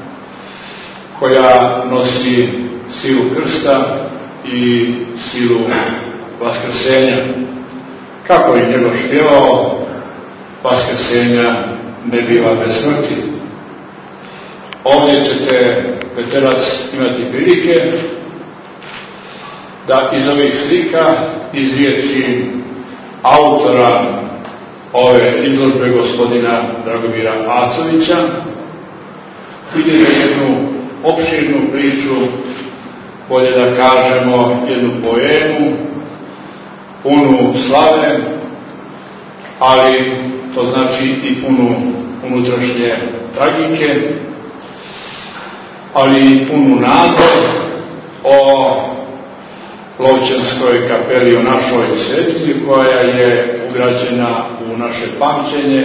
koja nosi silu krsta i silu vaskrsenja. Kako je njegov špjevao, vaskrsenja ne biva bez smrti. Ovdje ćete večeras imati prilike da iz ovih slika, iz riječi autora ove izložbe, gospodina Dragomira Acovića, vidite jednu opširnu priču, bolje da kažemo jednu poemu, punu slave, ali to znači i punu unutrašnje tragike, ali i punu nade o Lovćanskoj kapeli, o našoj svetinji koja je ugrađena u naše pamćenje,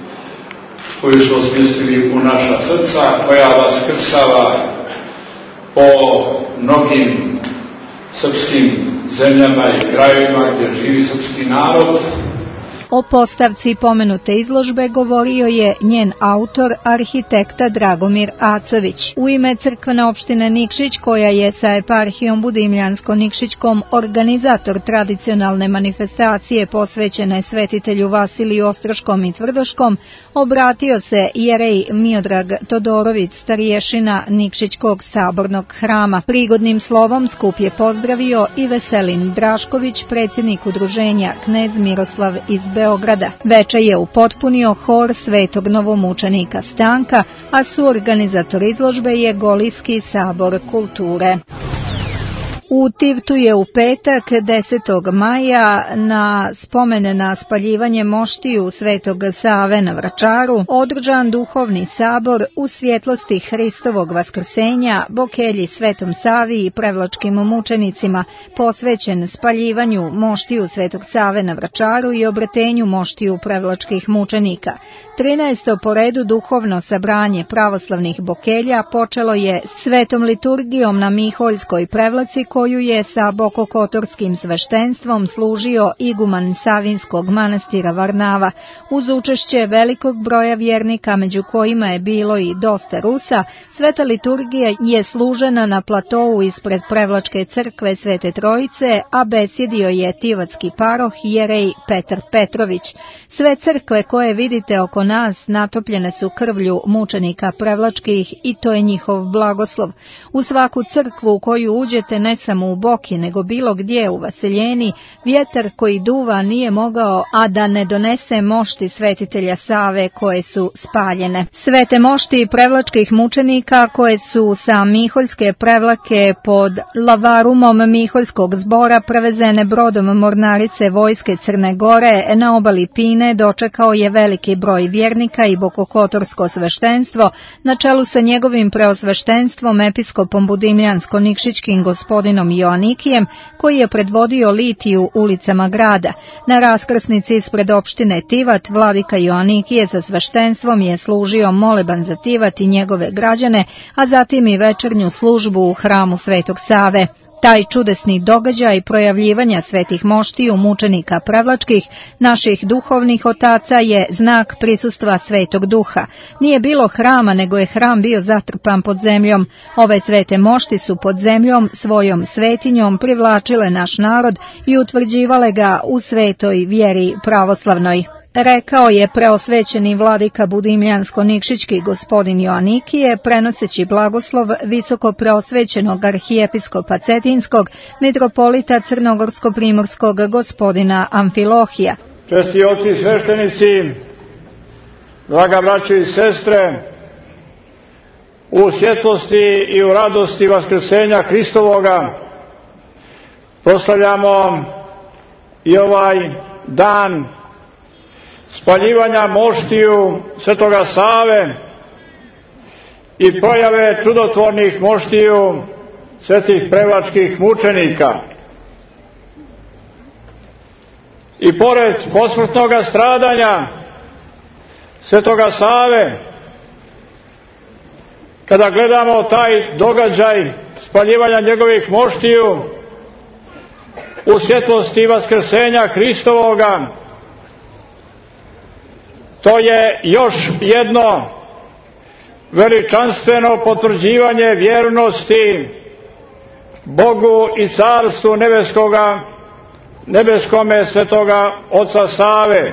koju smo smjestili u naša srca, koja vaskrsava po mnogim srpskim zemljama i krajevima gdje živi srpski narod. O postavci pomenute izložbe govorio je njen autor, arhitekta Dragomir Acović. U ime crkvene opštine Nikšić, koja je sa eparhijom Budimljansko-Nikšićkom organizator tradicionalne manifestacije posvećene svetitelju Vasiliju Ostroškom i Tvrdoškom, obratio se jerej Miodrag Todorović, starješina Nikšićkog sabornog hrama. Prigodnim slovom skup je pozdravio i Veselin Drašković, predsjednik udruženja Knez Miroslav iz Beograda. Veče je upotpunio hor Svetog novomučenika Stanka, a suorganizator izložbe je Golijski sabor kulture. U Tivtu je u petak desetog maja na spomen na spaljivanje moštiju Svetog Save na Vračaru održan duhovni sabor u svjetlosti Hristovog vaskrsenja, Bokelji Svetom Savi i prevlačkim mučenicima, posvećen spaljivanju moštiju Svetog Save na Vračaru i obretenju moštiju prevlačkih mučenika. trinaesto po redu duhovno sabranje pravoslavnih Bokelja počelo je svetom liturgijom na Miholjskoj prevlaci, koju je sa bokokotorskim sveštenstvom služio iguman Savinskog manastira Varnava. Uz učešće velikog broja vjernika, među kojima je bilo i dosta Rusa, sveta liturgija je služena na platovu ispred Prevlačke crkve Svete Trojice, a besjedio je tivatski paroh jerej Petar Petrović. Sve crkve koje vidite oko nas natopljene su krvlju mučenika prevlačkih i to je njihov blagoslov. U svaku crkvu u koju uđete, ne samo u Boki, nego bilo gdje u Vaseljeni, vjetar koji duva nije mogao, a da ne donese mošti svetitelja Save koje su spaljene. Svete mošti prevlačkih mučenika koje su sa Miholjske prevlake pod lavarumom Miholjskog zbora prevezene brodom mornarice vojske Crne Gore na obali Pine, dočekao je veliki broj vjernika i bokokotorsko sveštenstvo na čelu sa njegovim preosveštenstvom episkopom Budimljansko-Nikšićkim gospodinom Joanikijem, koji je predvodio litiju ulicama grada. Na raskrsnici ispred opštine Tivat vladika Joanikije sa sveštenstvom je služio moleban za Tivat i njegove građane, a zatim i večernju službu u hramu Svetog Save. Taj čudesni događaj projavljivanja svetih moštiju mučenika prevlačkih, naših duhovnih otaca, je znak prisustva Svetog Duha. Nije bilo hrama, nego je hram bio zatrpan pod zemljom. Ove svete mošti su pod zemljom svojom svetinjom privlačile naš narod i utvrđivale ga u svetoj vjeri pravoslavnoj. Rekao je preosvećeni vladika Budimljansko-Nikšićki gospodin Joanikije, prenoseći blagoslov visoko preosvećenog arhijepiskopa Cetinskog, mitropolita Crnogorsko-Primorskog gospodina Amfilohija. Česti oci sveštenici, draga braćo i sestre, u svjetlosti i u radosti vaskrsenja Hristovoga proslavljamo i ovaj dan spaljivanja moštiju Svetoga Save i projave čudotvornih moštiju svetih prevlačkih mučenika. I pored posmrtnog stradanja Svetoga Save, kada gledamo taj događaj spaljivanja njegovih moštiju u svjetlosti vaskrsenja Hristovoga, To je još jedno veličanstveno potvrđivanje vjernosti Bogu i carstvu nebeskoga, nebeskome svetoga oca Save.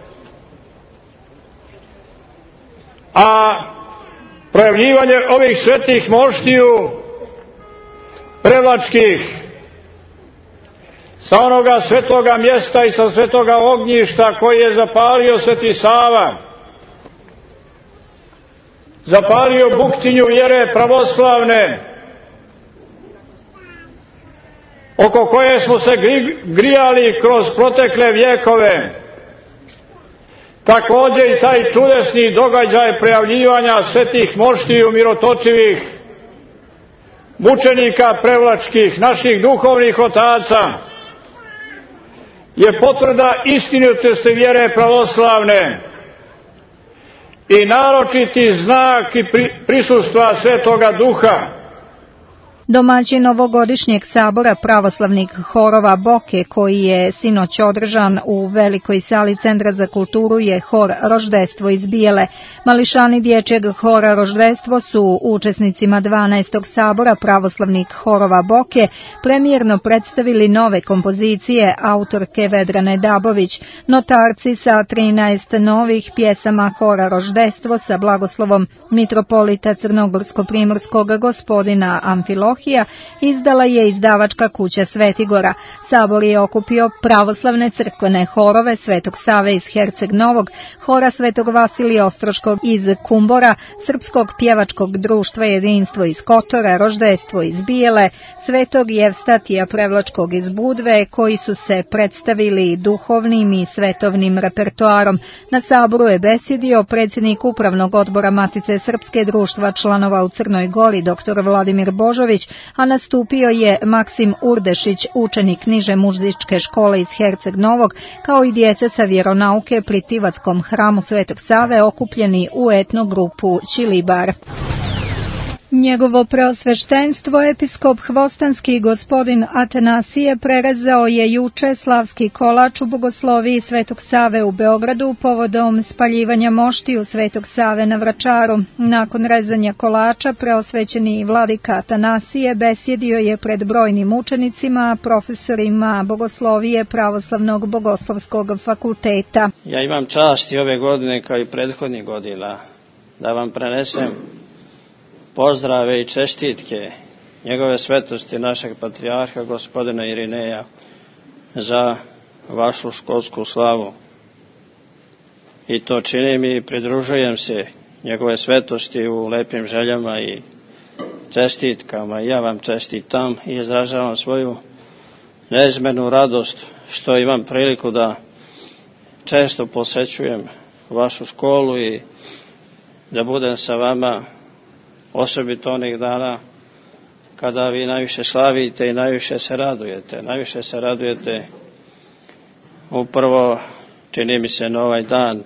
A projavljivanje ovih svetih moštiju prevlačkih sa onoga svetoga mjesta i sa svetoga ognjišta koji je zapalio sveti Sava, zapalio buktinju vjere pravoslavne, oko koje smo se grijali kroz protekle vjekove. Također i taj čudesni događaj prejavljivanja svetih moštiju mirotočivih, mučenika prevlačkih, naših duhovnih otaca, je potvrda istinitosti vjere pravoslavne i naročiti znak i prisustva Svetoga Duha. Domaćin ovogodišnjeg sabora pravoslavnih horova Boke, koji je sinoć održan u velikoj sali Centra za kulturu, je hor Roždestvo iz Bijele. Mališani dječjeg hora Roždestvo su učesnicima dvanaestog sabora pravoslavnih horova Boke premijerno predstavili nove kompozicije autorke Vedrane Dabović, notarci sa trinaest novih pjesama hora Roždestvo sa blagoslovom mitropolita Crnogorsko-primorskog gospodina Amfilohija izdala je izdavačka kuća Svetigora. Sabor je okupio pravoslavne crkvene horove Svetog Save iz Herceg Novog, hora Svetog Vasilija Ostroškog iz Kumbora, Srpskog pjevačkog društva Jedinstvo iz Kotora, Roždestvo iz Bijele, Svetog Jevstatija Prevlačkog iz Budve, koji su se predstavili duhovnim i svetovnim repertoarom. Na saboru je besjedio predsjednik Upravnog odbora Matice Srpske društva članova u Crnoj Gori, doktor Vladimir Božović, a nastupio je Maksim Urdešić, učenik niže muzičke škole iz Herceg Novog, kao i djeca sa vjeronauke pri Tivatskom hramu Svetog Save okupljeni u etno grupu Čilibar. Njegovo preosveštenstvo episkop Hvostanski gospodin Atanasije prerezao je juče slavski kolač u bogosloviji Svetog Save u Beogradu povodom spaljivanja moštiju Svetog Save na Vračaru. Nakon rezanja kolača preosvećeni vladika Atanasije besjedio je pred brojnim učenicima, profesorima bogoslovije Pravoslavnog bogoslovskog fakulteta. Ja imam čast i ove godine kao i prethodnih godina da vam prenesem pozdrave i čestitke njegove svetosti našeg patrijarha gospodina Irineja za vašu školsku slavu. I to činim i pridružujem se njegove svetosti u lepim željama i čestitkama. Ja vam čestitam i izražavam svoju neizmjernu radost što imam priliku da često posećujem vašu školu i da budem sa vama, osobito onih dana kada vi najviše slavite i najviše se radujete. Najviše se radujete upravo, čini mi se, na ovaj dan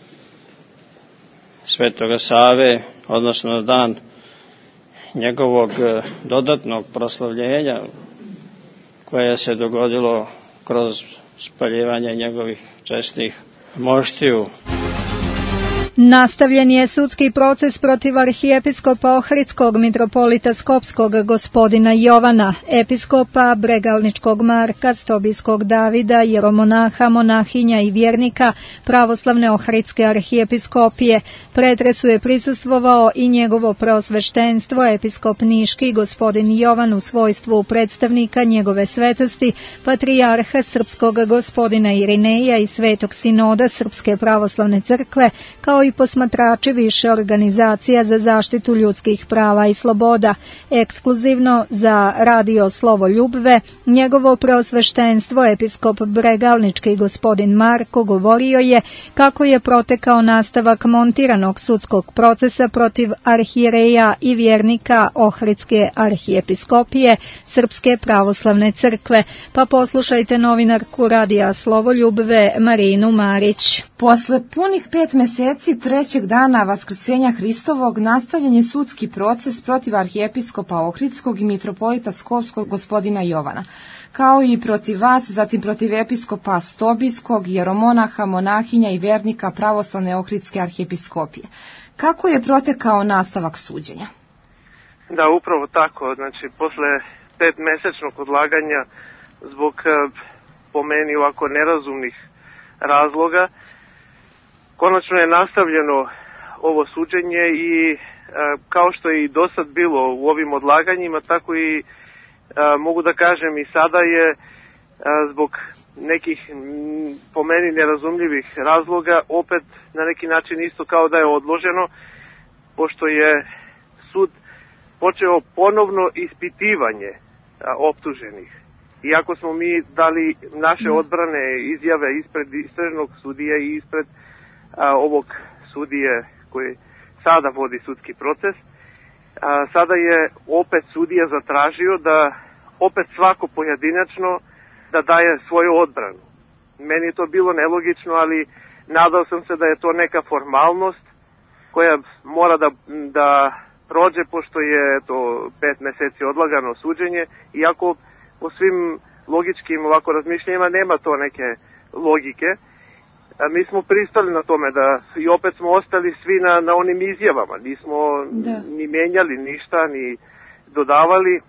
Svetoga Save, odnosno dan njegovog dodatnog proslavljenja koje se dogodilo kroz spaljivanje njegovih česnih moštiju. Nastavljen je sudski proces protiv arhijepiskopa Ohridskog mitropolita Skopskog gospodina Jovana, episkopa Bregalničkog Marka, Stobijskog Davida, jeromonaha, monahinja i vjernika pravoslavne Ohridske arhijepiskopije. Pretresu je prisustvovao i njegovo preosveštenstvo, episkop Niški gospodin Jovan u svojstvu predstavnika njegove svetosti, patrijarha Srpskog gospodina Irineja i Svetog Sinoda Srpske pravoslavne crkve, kao i posmatrači više organizacija za zaštitu ljudskih prava i sloboda. Ekskluzivno za radio Slovo Ljubve, njegovo preosveštenstvo episkop Bregalnički gospodin Marko govorio je kako je protekao nastavak montiranog sudskog procesa protiv arhijereja i vjernika Ohridske arhijepiskopije Srpske pravoslavne crkve. Pa poslušajte novinarku radija Slovo Ljubve Marinu Marić. Posle punih pet meseci povodom trećeg dana Vaskrsenja Hristovog nastavljen je sudski proces protiv arhijepiskopa Ohridskog i mitropolita Skovskog gospodina Jovana, kao i protiv vas, zatim protiv episkopa Stobijskog, jeromonaha, monahinja i vernika pravoslavne Ohridske arhijepiskopije. Kako je protekao nastavak suđenja? Da, upravo tako. Znači, posle pet mesečnog odlaganja zbog, po meni, ovako nerazumnih razloga, konačno je nastavljeno ovo suđenje i kao što je i do sad bilo u ovim odlaganjima, tako i mogu da kažem i sada je zbog nekih po meni nerazumljivih razloga opet na neki način isto kao da je odloženo, pošto je sud počeo ponovno ispitivanje optuženih. Iako smo mi dali naše odbrane izjave ispred istražnog sudije i ispred a, ovog sudije koji sada vodi sudski proces, a, sada je opet sudija zatražio da opet svako pojedinačno da daje svoju odbranu. Meni je to bilo nelogično, ali nadao sam se da je to neka formalnost koja mora da, da prođe, pošto je to pet meseci odlagano suđenje, iako po svim logičkim ovako razmišljenjima nema to neke logike. A mi smo pristali na tome da i opet smo ostali svi na, na onim izjavama, nismo da. ni menjali ništa, ni dodavali.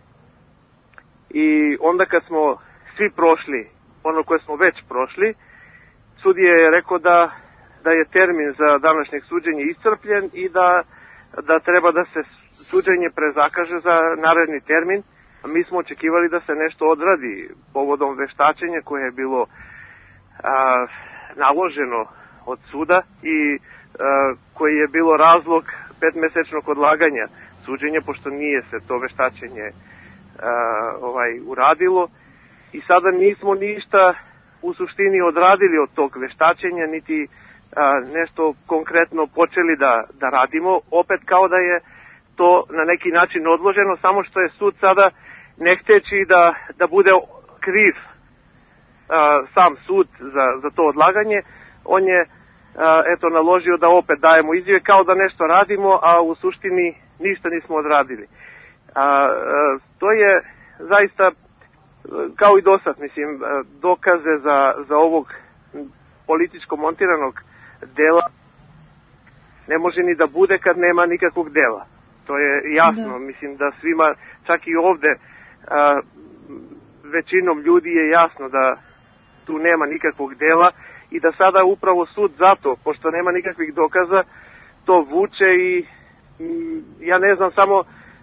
I onda kad smo svi prošli ono koje smo već prošli, sudija je rekao da, da je termin za današnjeg suđenja iscrpljen i da, da treba da se suđenje prezakaže za naredni termin. Mi smo očekivali da se nešto odradi povodom veštačenja koje je bilo a, naloženo od suda i a, koji je bilo razlog petmesečnog odlaganja suđenja, pošto nije se to veštačenje a, ovaj, uradilo. I sada nismo ništa u suštini odradili od tog veštačenja, niti a, nešto konkretno počeli da, da radimo. Opet kao da je to na neki način odloženo, samo što je sud sada ne hteći da, da bude kriv a, sam sud za, za to odlaganje, on je a, eto naložio da opet dajemo izjave kao da nešto radimo, a u suštini ništa nismo odradili. A, a, to je zaista kao i do sad, mislim, dokaze za, za ovog političko montiranog dela ne može ni da bude kad nema nikakvog dela. To je jasno, da. Mislim da svima, čak i ovde, a, većinom ljudi je jasno da tu nema nikakvog dela i da sada upravo sud zato, pošto nema nikakvih dokaza, to vuče i, i ja ne znam samo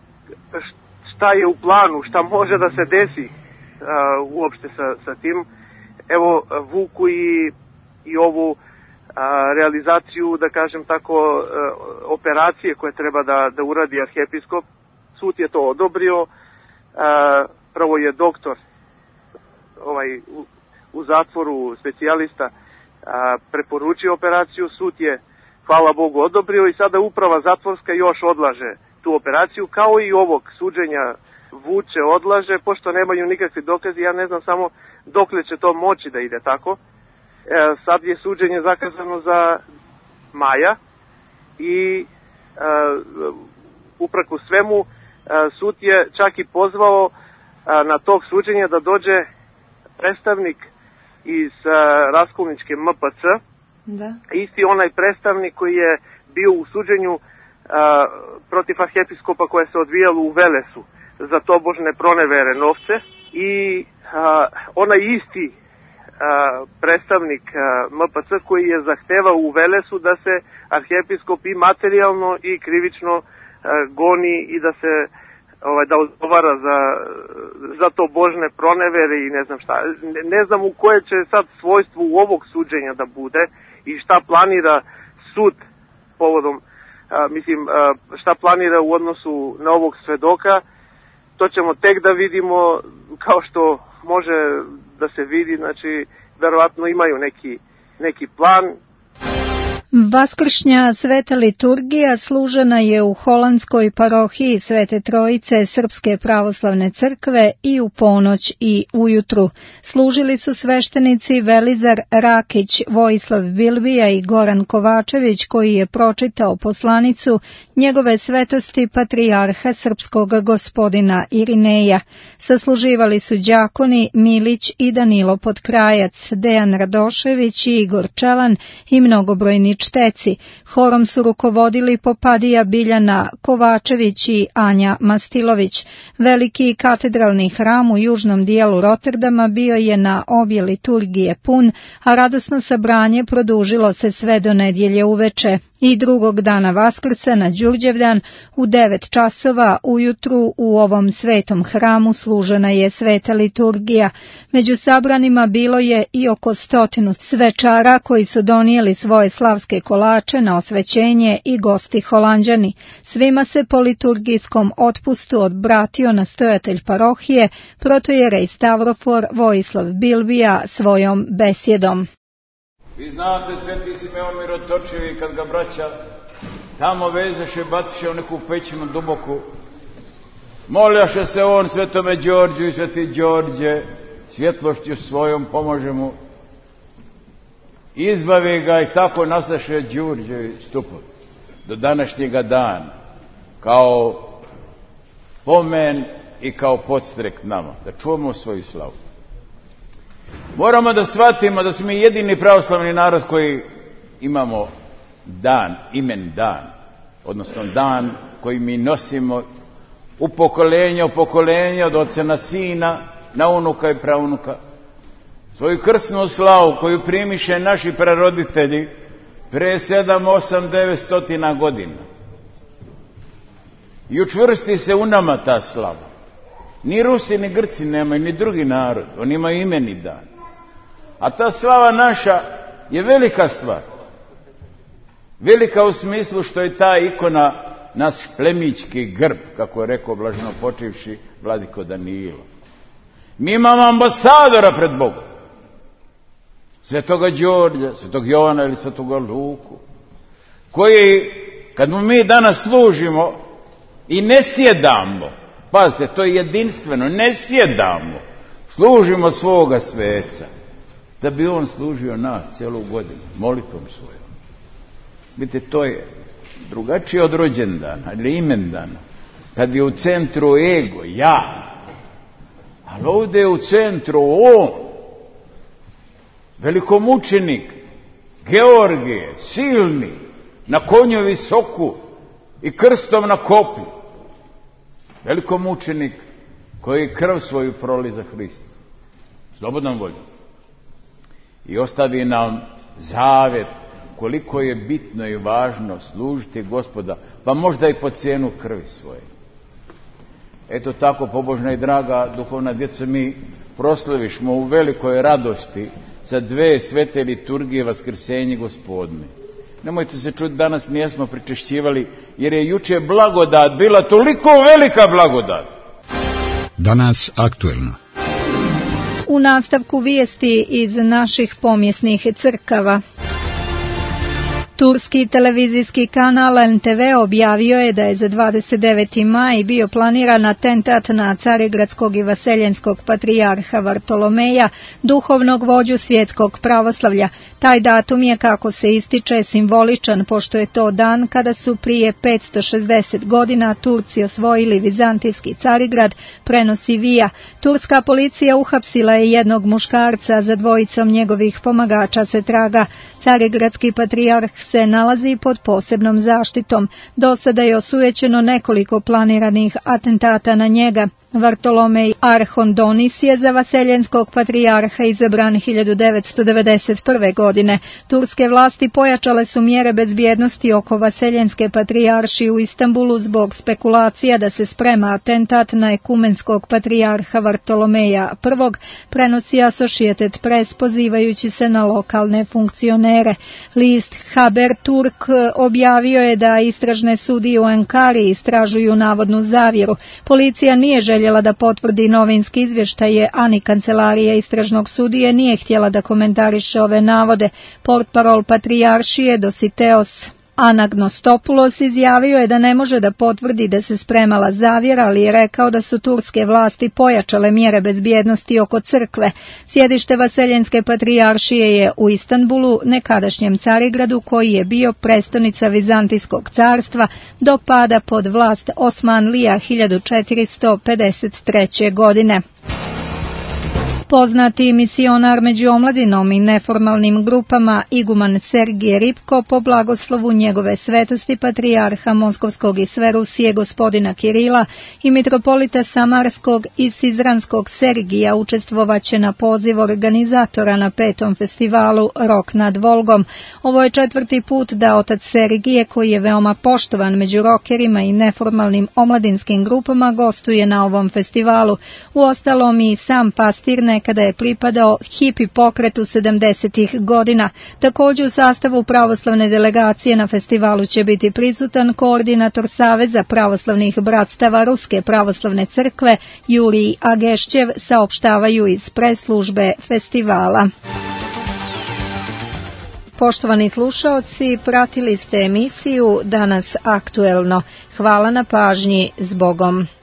šta je u planu, šta može da se desi a, uopšte sa, sa tim. Evo, vuku i, i ovu a, realizaciju, da kažem tako, a, operacije koje treba da, da uradi arhijepiskop. Sud je to odobrio, a, prvo je doktor ovaj, u, u zatvoru specijalista a, preporučio operaciju, sud je, hvala Bogu, odobrio i sada uprava zatvorska još odlaže tu operaciju, kao i ovog suđenja vuče, odlaže, pošto nemaju nikakvi dokazi. Ja ne znam samo dokle će to moći da ide tako. E, sad je suđenje zakazano za maja i e, uprkos svemu e, sud je čak i pozvao e, na tog suđenja da dođe predstavnik iz e, Raskolničke M P C, da. Isti onaj predstavnik koji je bio u suđenju a, protiv arhijepiskopa koje se odvijalo u Velesu za tobožne pronevere novce i a, onaj isti a, predstavnik a, M P C koji je zahtevao u Velesu da se arhijepiskop i materijalno i krivično a, goni i da se ovaj, da odgovara za, za to božne pronevere i ne znam šta. Ne, ne znam u koje će sad svojstvo u ovog suđenja da bude i šta planira sud povodom, a, mislim, a, šta planira u odnosu na ovog svedoka. To ćemo tek da vidimo, kao što može da se vidi, znači, verovatno imaju neki, neki plan. Vaskršnja sveta liturgija služena je u holandskoj parohiji Svete Trojice Srpske pravoslavne crkve i u ponoć i ujutru. Služili su sveštenici Velizar Rakić, Vojislav Bilbija i Goran Kovačević, koji je pročitao poslanicu njegove svetosti patrijarha srpskog gospodina Irineja. Sasluživali su đakoni Milić i Danilo Potkrajac, Dejan Radošević i Igor Čelan i mnogobrojni čteci. Horom su rukovodili Popadija Biljana Kovačević i Anja Mastilović. Veliki katedralni hram u južnom dijelu Rotterdama bio je na obje liturgije pun, a radosno sabranje produžilo se sve do nedjelje uveče. I drugog dana Vaskrsa na Đurđevdan u devet časova ujutru u ovom svetom hramu služena je sveta liturgija. Među sabranima bilo je i oko stotinu svečara koji su donijeli svoje slavske kolače na osvećenje i gosti Holanđani. Svima se po liturgijskom otpustu odbratio nastojatelj parohije, protojerej Stavrofor Vojislav Bilbija svojom besjedom. Vi znate, sveti Simeon Mirotočevi, kad ga braća tamo vezeše, baciše u neku pećinu duboku, moljaše se on svetome Đorđu i sveti Đorđe, svjetlošću svojom pomože mu, izbavi ga i tako nastaše Đurđevi stupovi do današnjega dana, kao pomen i kao podstrek nama, da čuvamo svoju slavu. Moramo da shvatimo da smo mi jedini pravoslavni narod koji imamo dan, imen dan, odnosno dan koji mi nosimo u pokolenje, u pokolenje, od oca na sina, na unuka i praunuka. Svoju krsnu slavu koju primiše naši praroditelji pre sedam, osam, devet stotina godina. I učvrsti se u nama ta slava. Ni Rusi, ni Grci nemaju, ni drugi narod. Oni imaju imeni dan. A ta slava naša je velika stvar. Velika u smislu što je ta ikona naš plemićki grb, kako je rekao blaženo počivši vladiko Danilo. Mi imamo ambasadora pred Bogom. Svetoga Đorđa, svetog Jovana ili svetoga Luku, koji, kad mu mi danas služimo i ne sjedamo, pazite, to je jedinstveno, ne sjedamo, služimo svoga sveca, da bi on služio nas cijelu godinu, molitvom svojom. Vidite, to je drugačije od rođendana ili imendana, kad je u centru ego, ja, ali ovdje je u centru on, velikomučenik, Georgije, silni, na konju visoku i krstom na koplju. Velikomučenik koji krv svoju proli za Hrista. Slobodnom voljom. I ostavi nam zavet koliko je bitno i važno služiti Gospoda, pa možda i po cijenu krvi svoje. Eto tako, pobožna i draga duhovna djeco, mi proslavišmo u velikoj radosti sa dve svete liturgije Vaskrsenje Gospodne. Nemojte se čuti, danas nijesmo pričešćivali, jer je juče blagodat bila toliko velika blagodat. Danas aktuelno. U nastavku vijesti iz naših pomjesnih crkava. Turski televizijski kanal en te ve objavio je da je za dvadeset deveti maj bio planiran atentat na carigradskog i vaseljenskog patrijarha Vartolomeja, duhovnog vođu svjetskog pravoslavlja. Taj datum je, kako se ističe, simboličan, pošto je to dan kada su prije petsto šezdeset godina Turci osvojili vizantijski Carigrad, prenosi Vija. Turska policija uhapsila je jednog muškarca, za dvojicom njegovih pomagača se traga. Carigradski patrijarh se nalazi pod posebnom zaštitom. Do sada je osujećeno nekoliko planiranih atentata na njega. Vartolomej Arhondonis je za vaseljenskog patrijarha izabran hiljadu devetsto devedeset prve. godine. Turske vlasti pojačale su mjere bezbjednosti oko vaseljenske patrijarši u Istanbulu zbog spekulacija da se sprema atentat na ekumenskog patrijarha Vartolomeja prvog, prenosi Associated Press pozivajući se na lokalne funkcionere. List Haber Turk objavio je da istražne sudije u Ankari istražuju navodnu zavjeru. Policija nije željela željela da potvrdi novinski izvještaje, a ni kancelarija istražnog sudije nije htjela da komentariše ove navode. Portparol Patrijaršije Dositeos Anagnostopoulos izjavio je da ne može da potvrdi da se spremala zavjera, ali je rekao da su turske vlasti pojačale mjere bezbjednosti oko crkve. Sjedište Vaseljenske patrijaršije je u Istanbulu, nekadašnjem Carigradu, koji je bio prestonica Vizantijskog carstva do pada pod vlast Osmanlija hiljadu četiristo pedeset treće. godine. Poznati misionar među omladinom i neformalnim grupama iguman Sergije Ripko po blagoslovu njegove svetosti patrijarha Moskovskog i sve Rusije gospodina Kirila i mitropolita Samarskog i Sizranskog Sergija učestvovaće na poziv organizatora na petom festivalu Rok nad Volgom. Ovo je četvrti put da otac Sergije, koji je veoma poštovan među rokerima i neformalnim omladinskim grupama, gostuje na ovom festivalu. Uostalom i sam pastir nekada je pripadao hipi pokretu sedamdesetih godina. Također u sastavu pravoslavne delegacije na festivalu će biti prisutan koordinator Saveza pravoslavnih bratstava Ruske pravoslavne crkve Jurij Agešćev, saopštavaju iz press-službe festivala. Poštovani slušaoci, pratili ste emisiju Danas aktuelno. Hvala na pažnji, zbogom.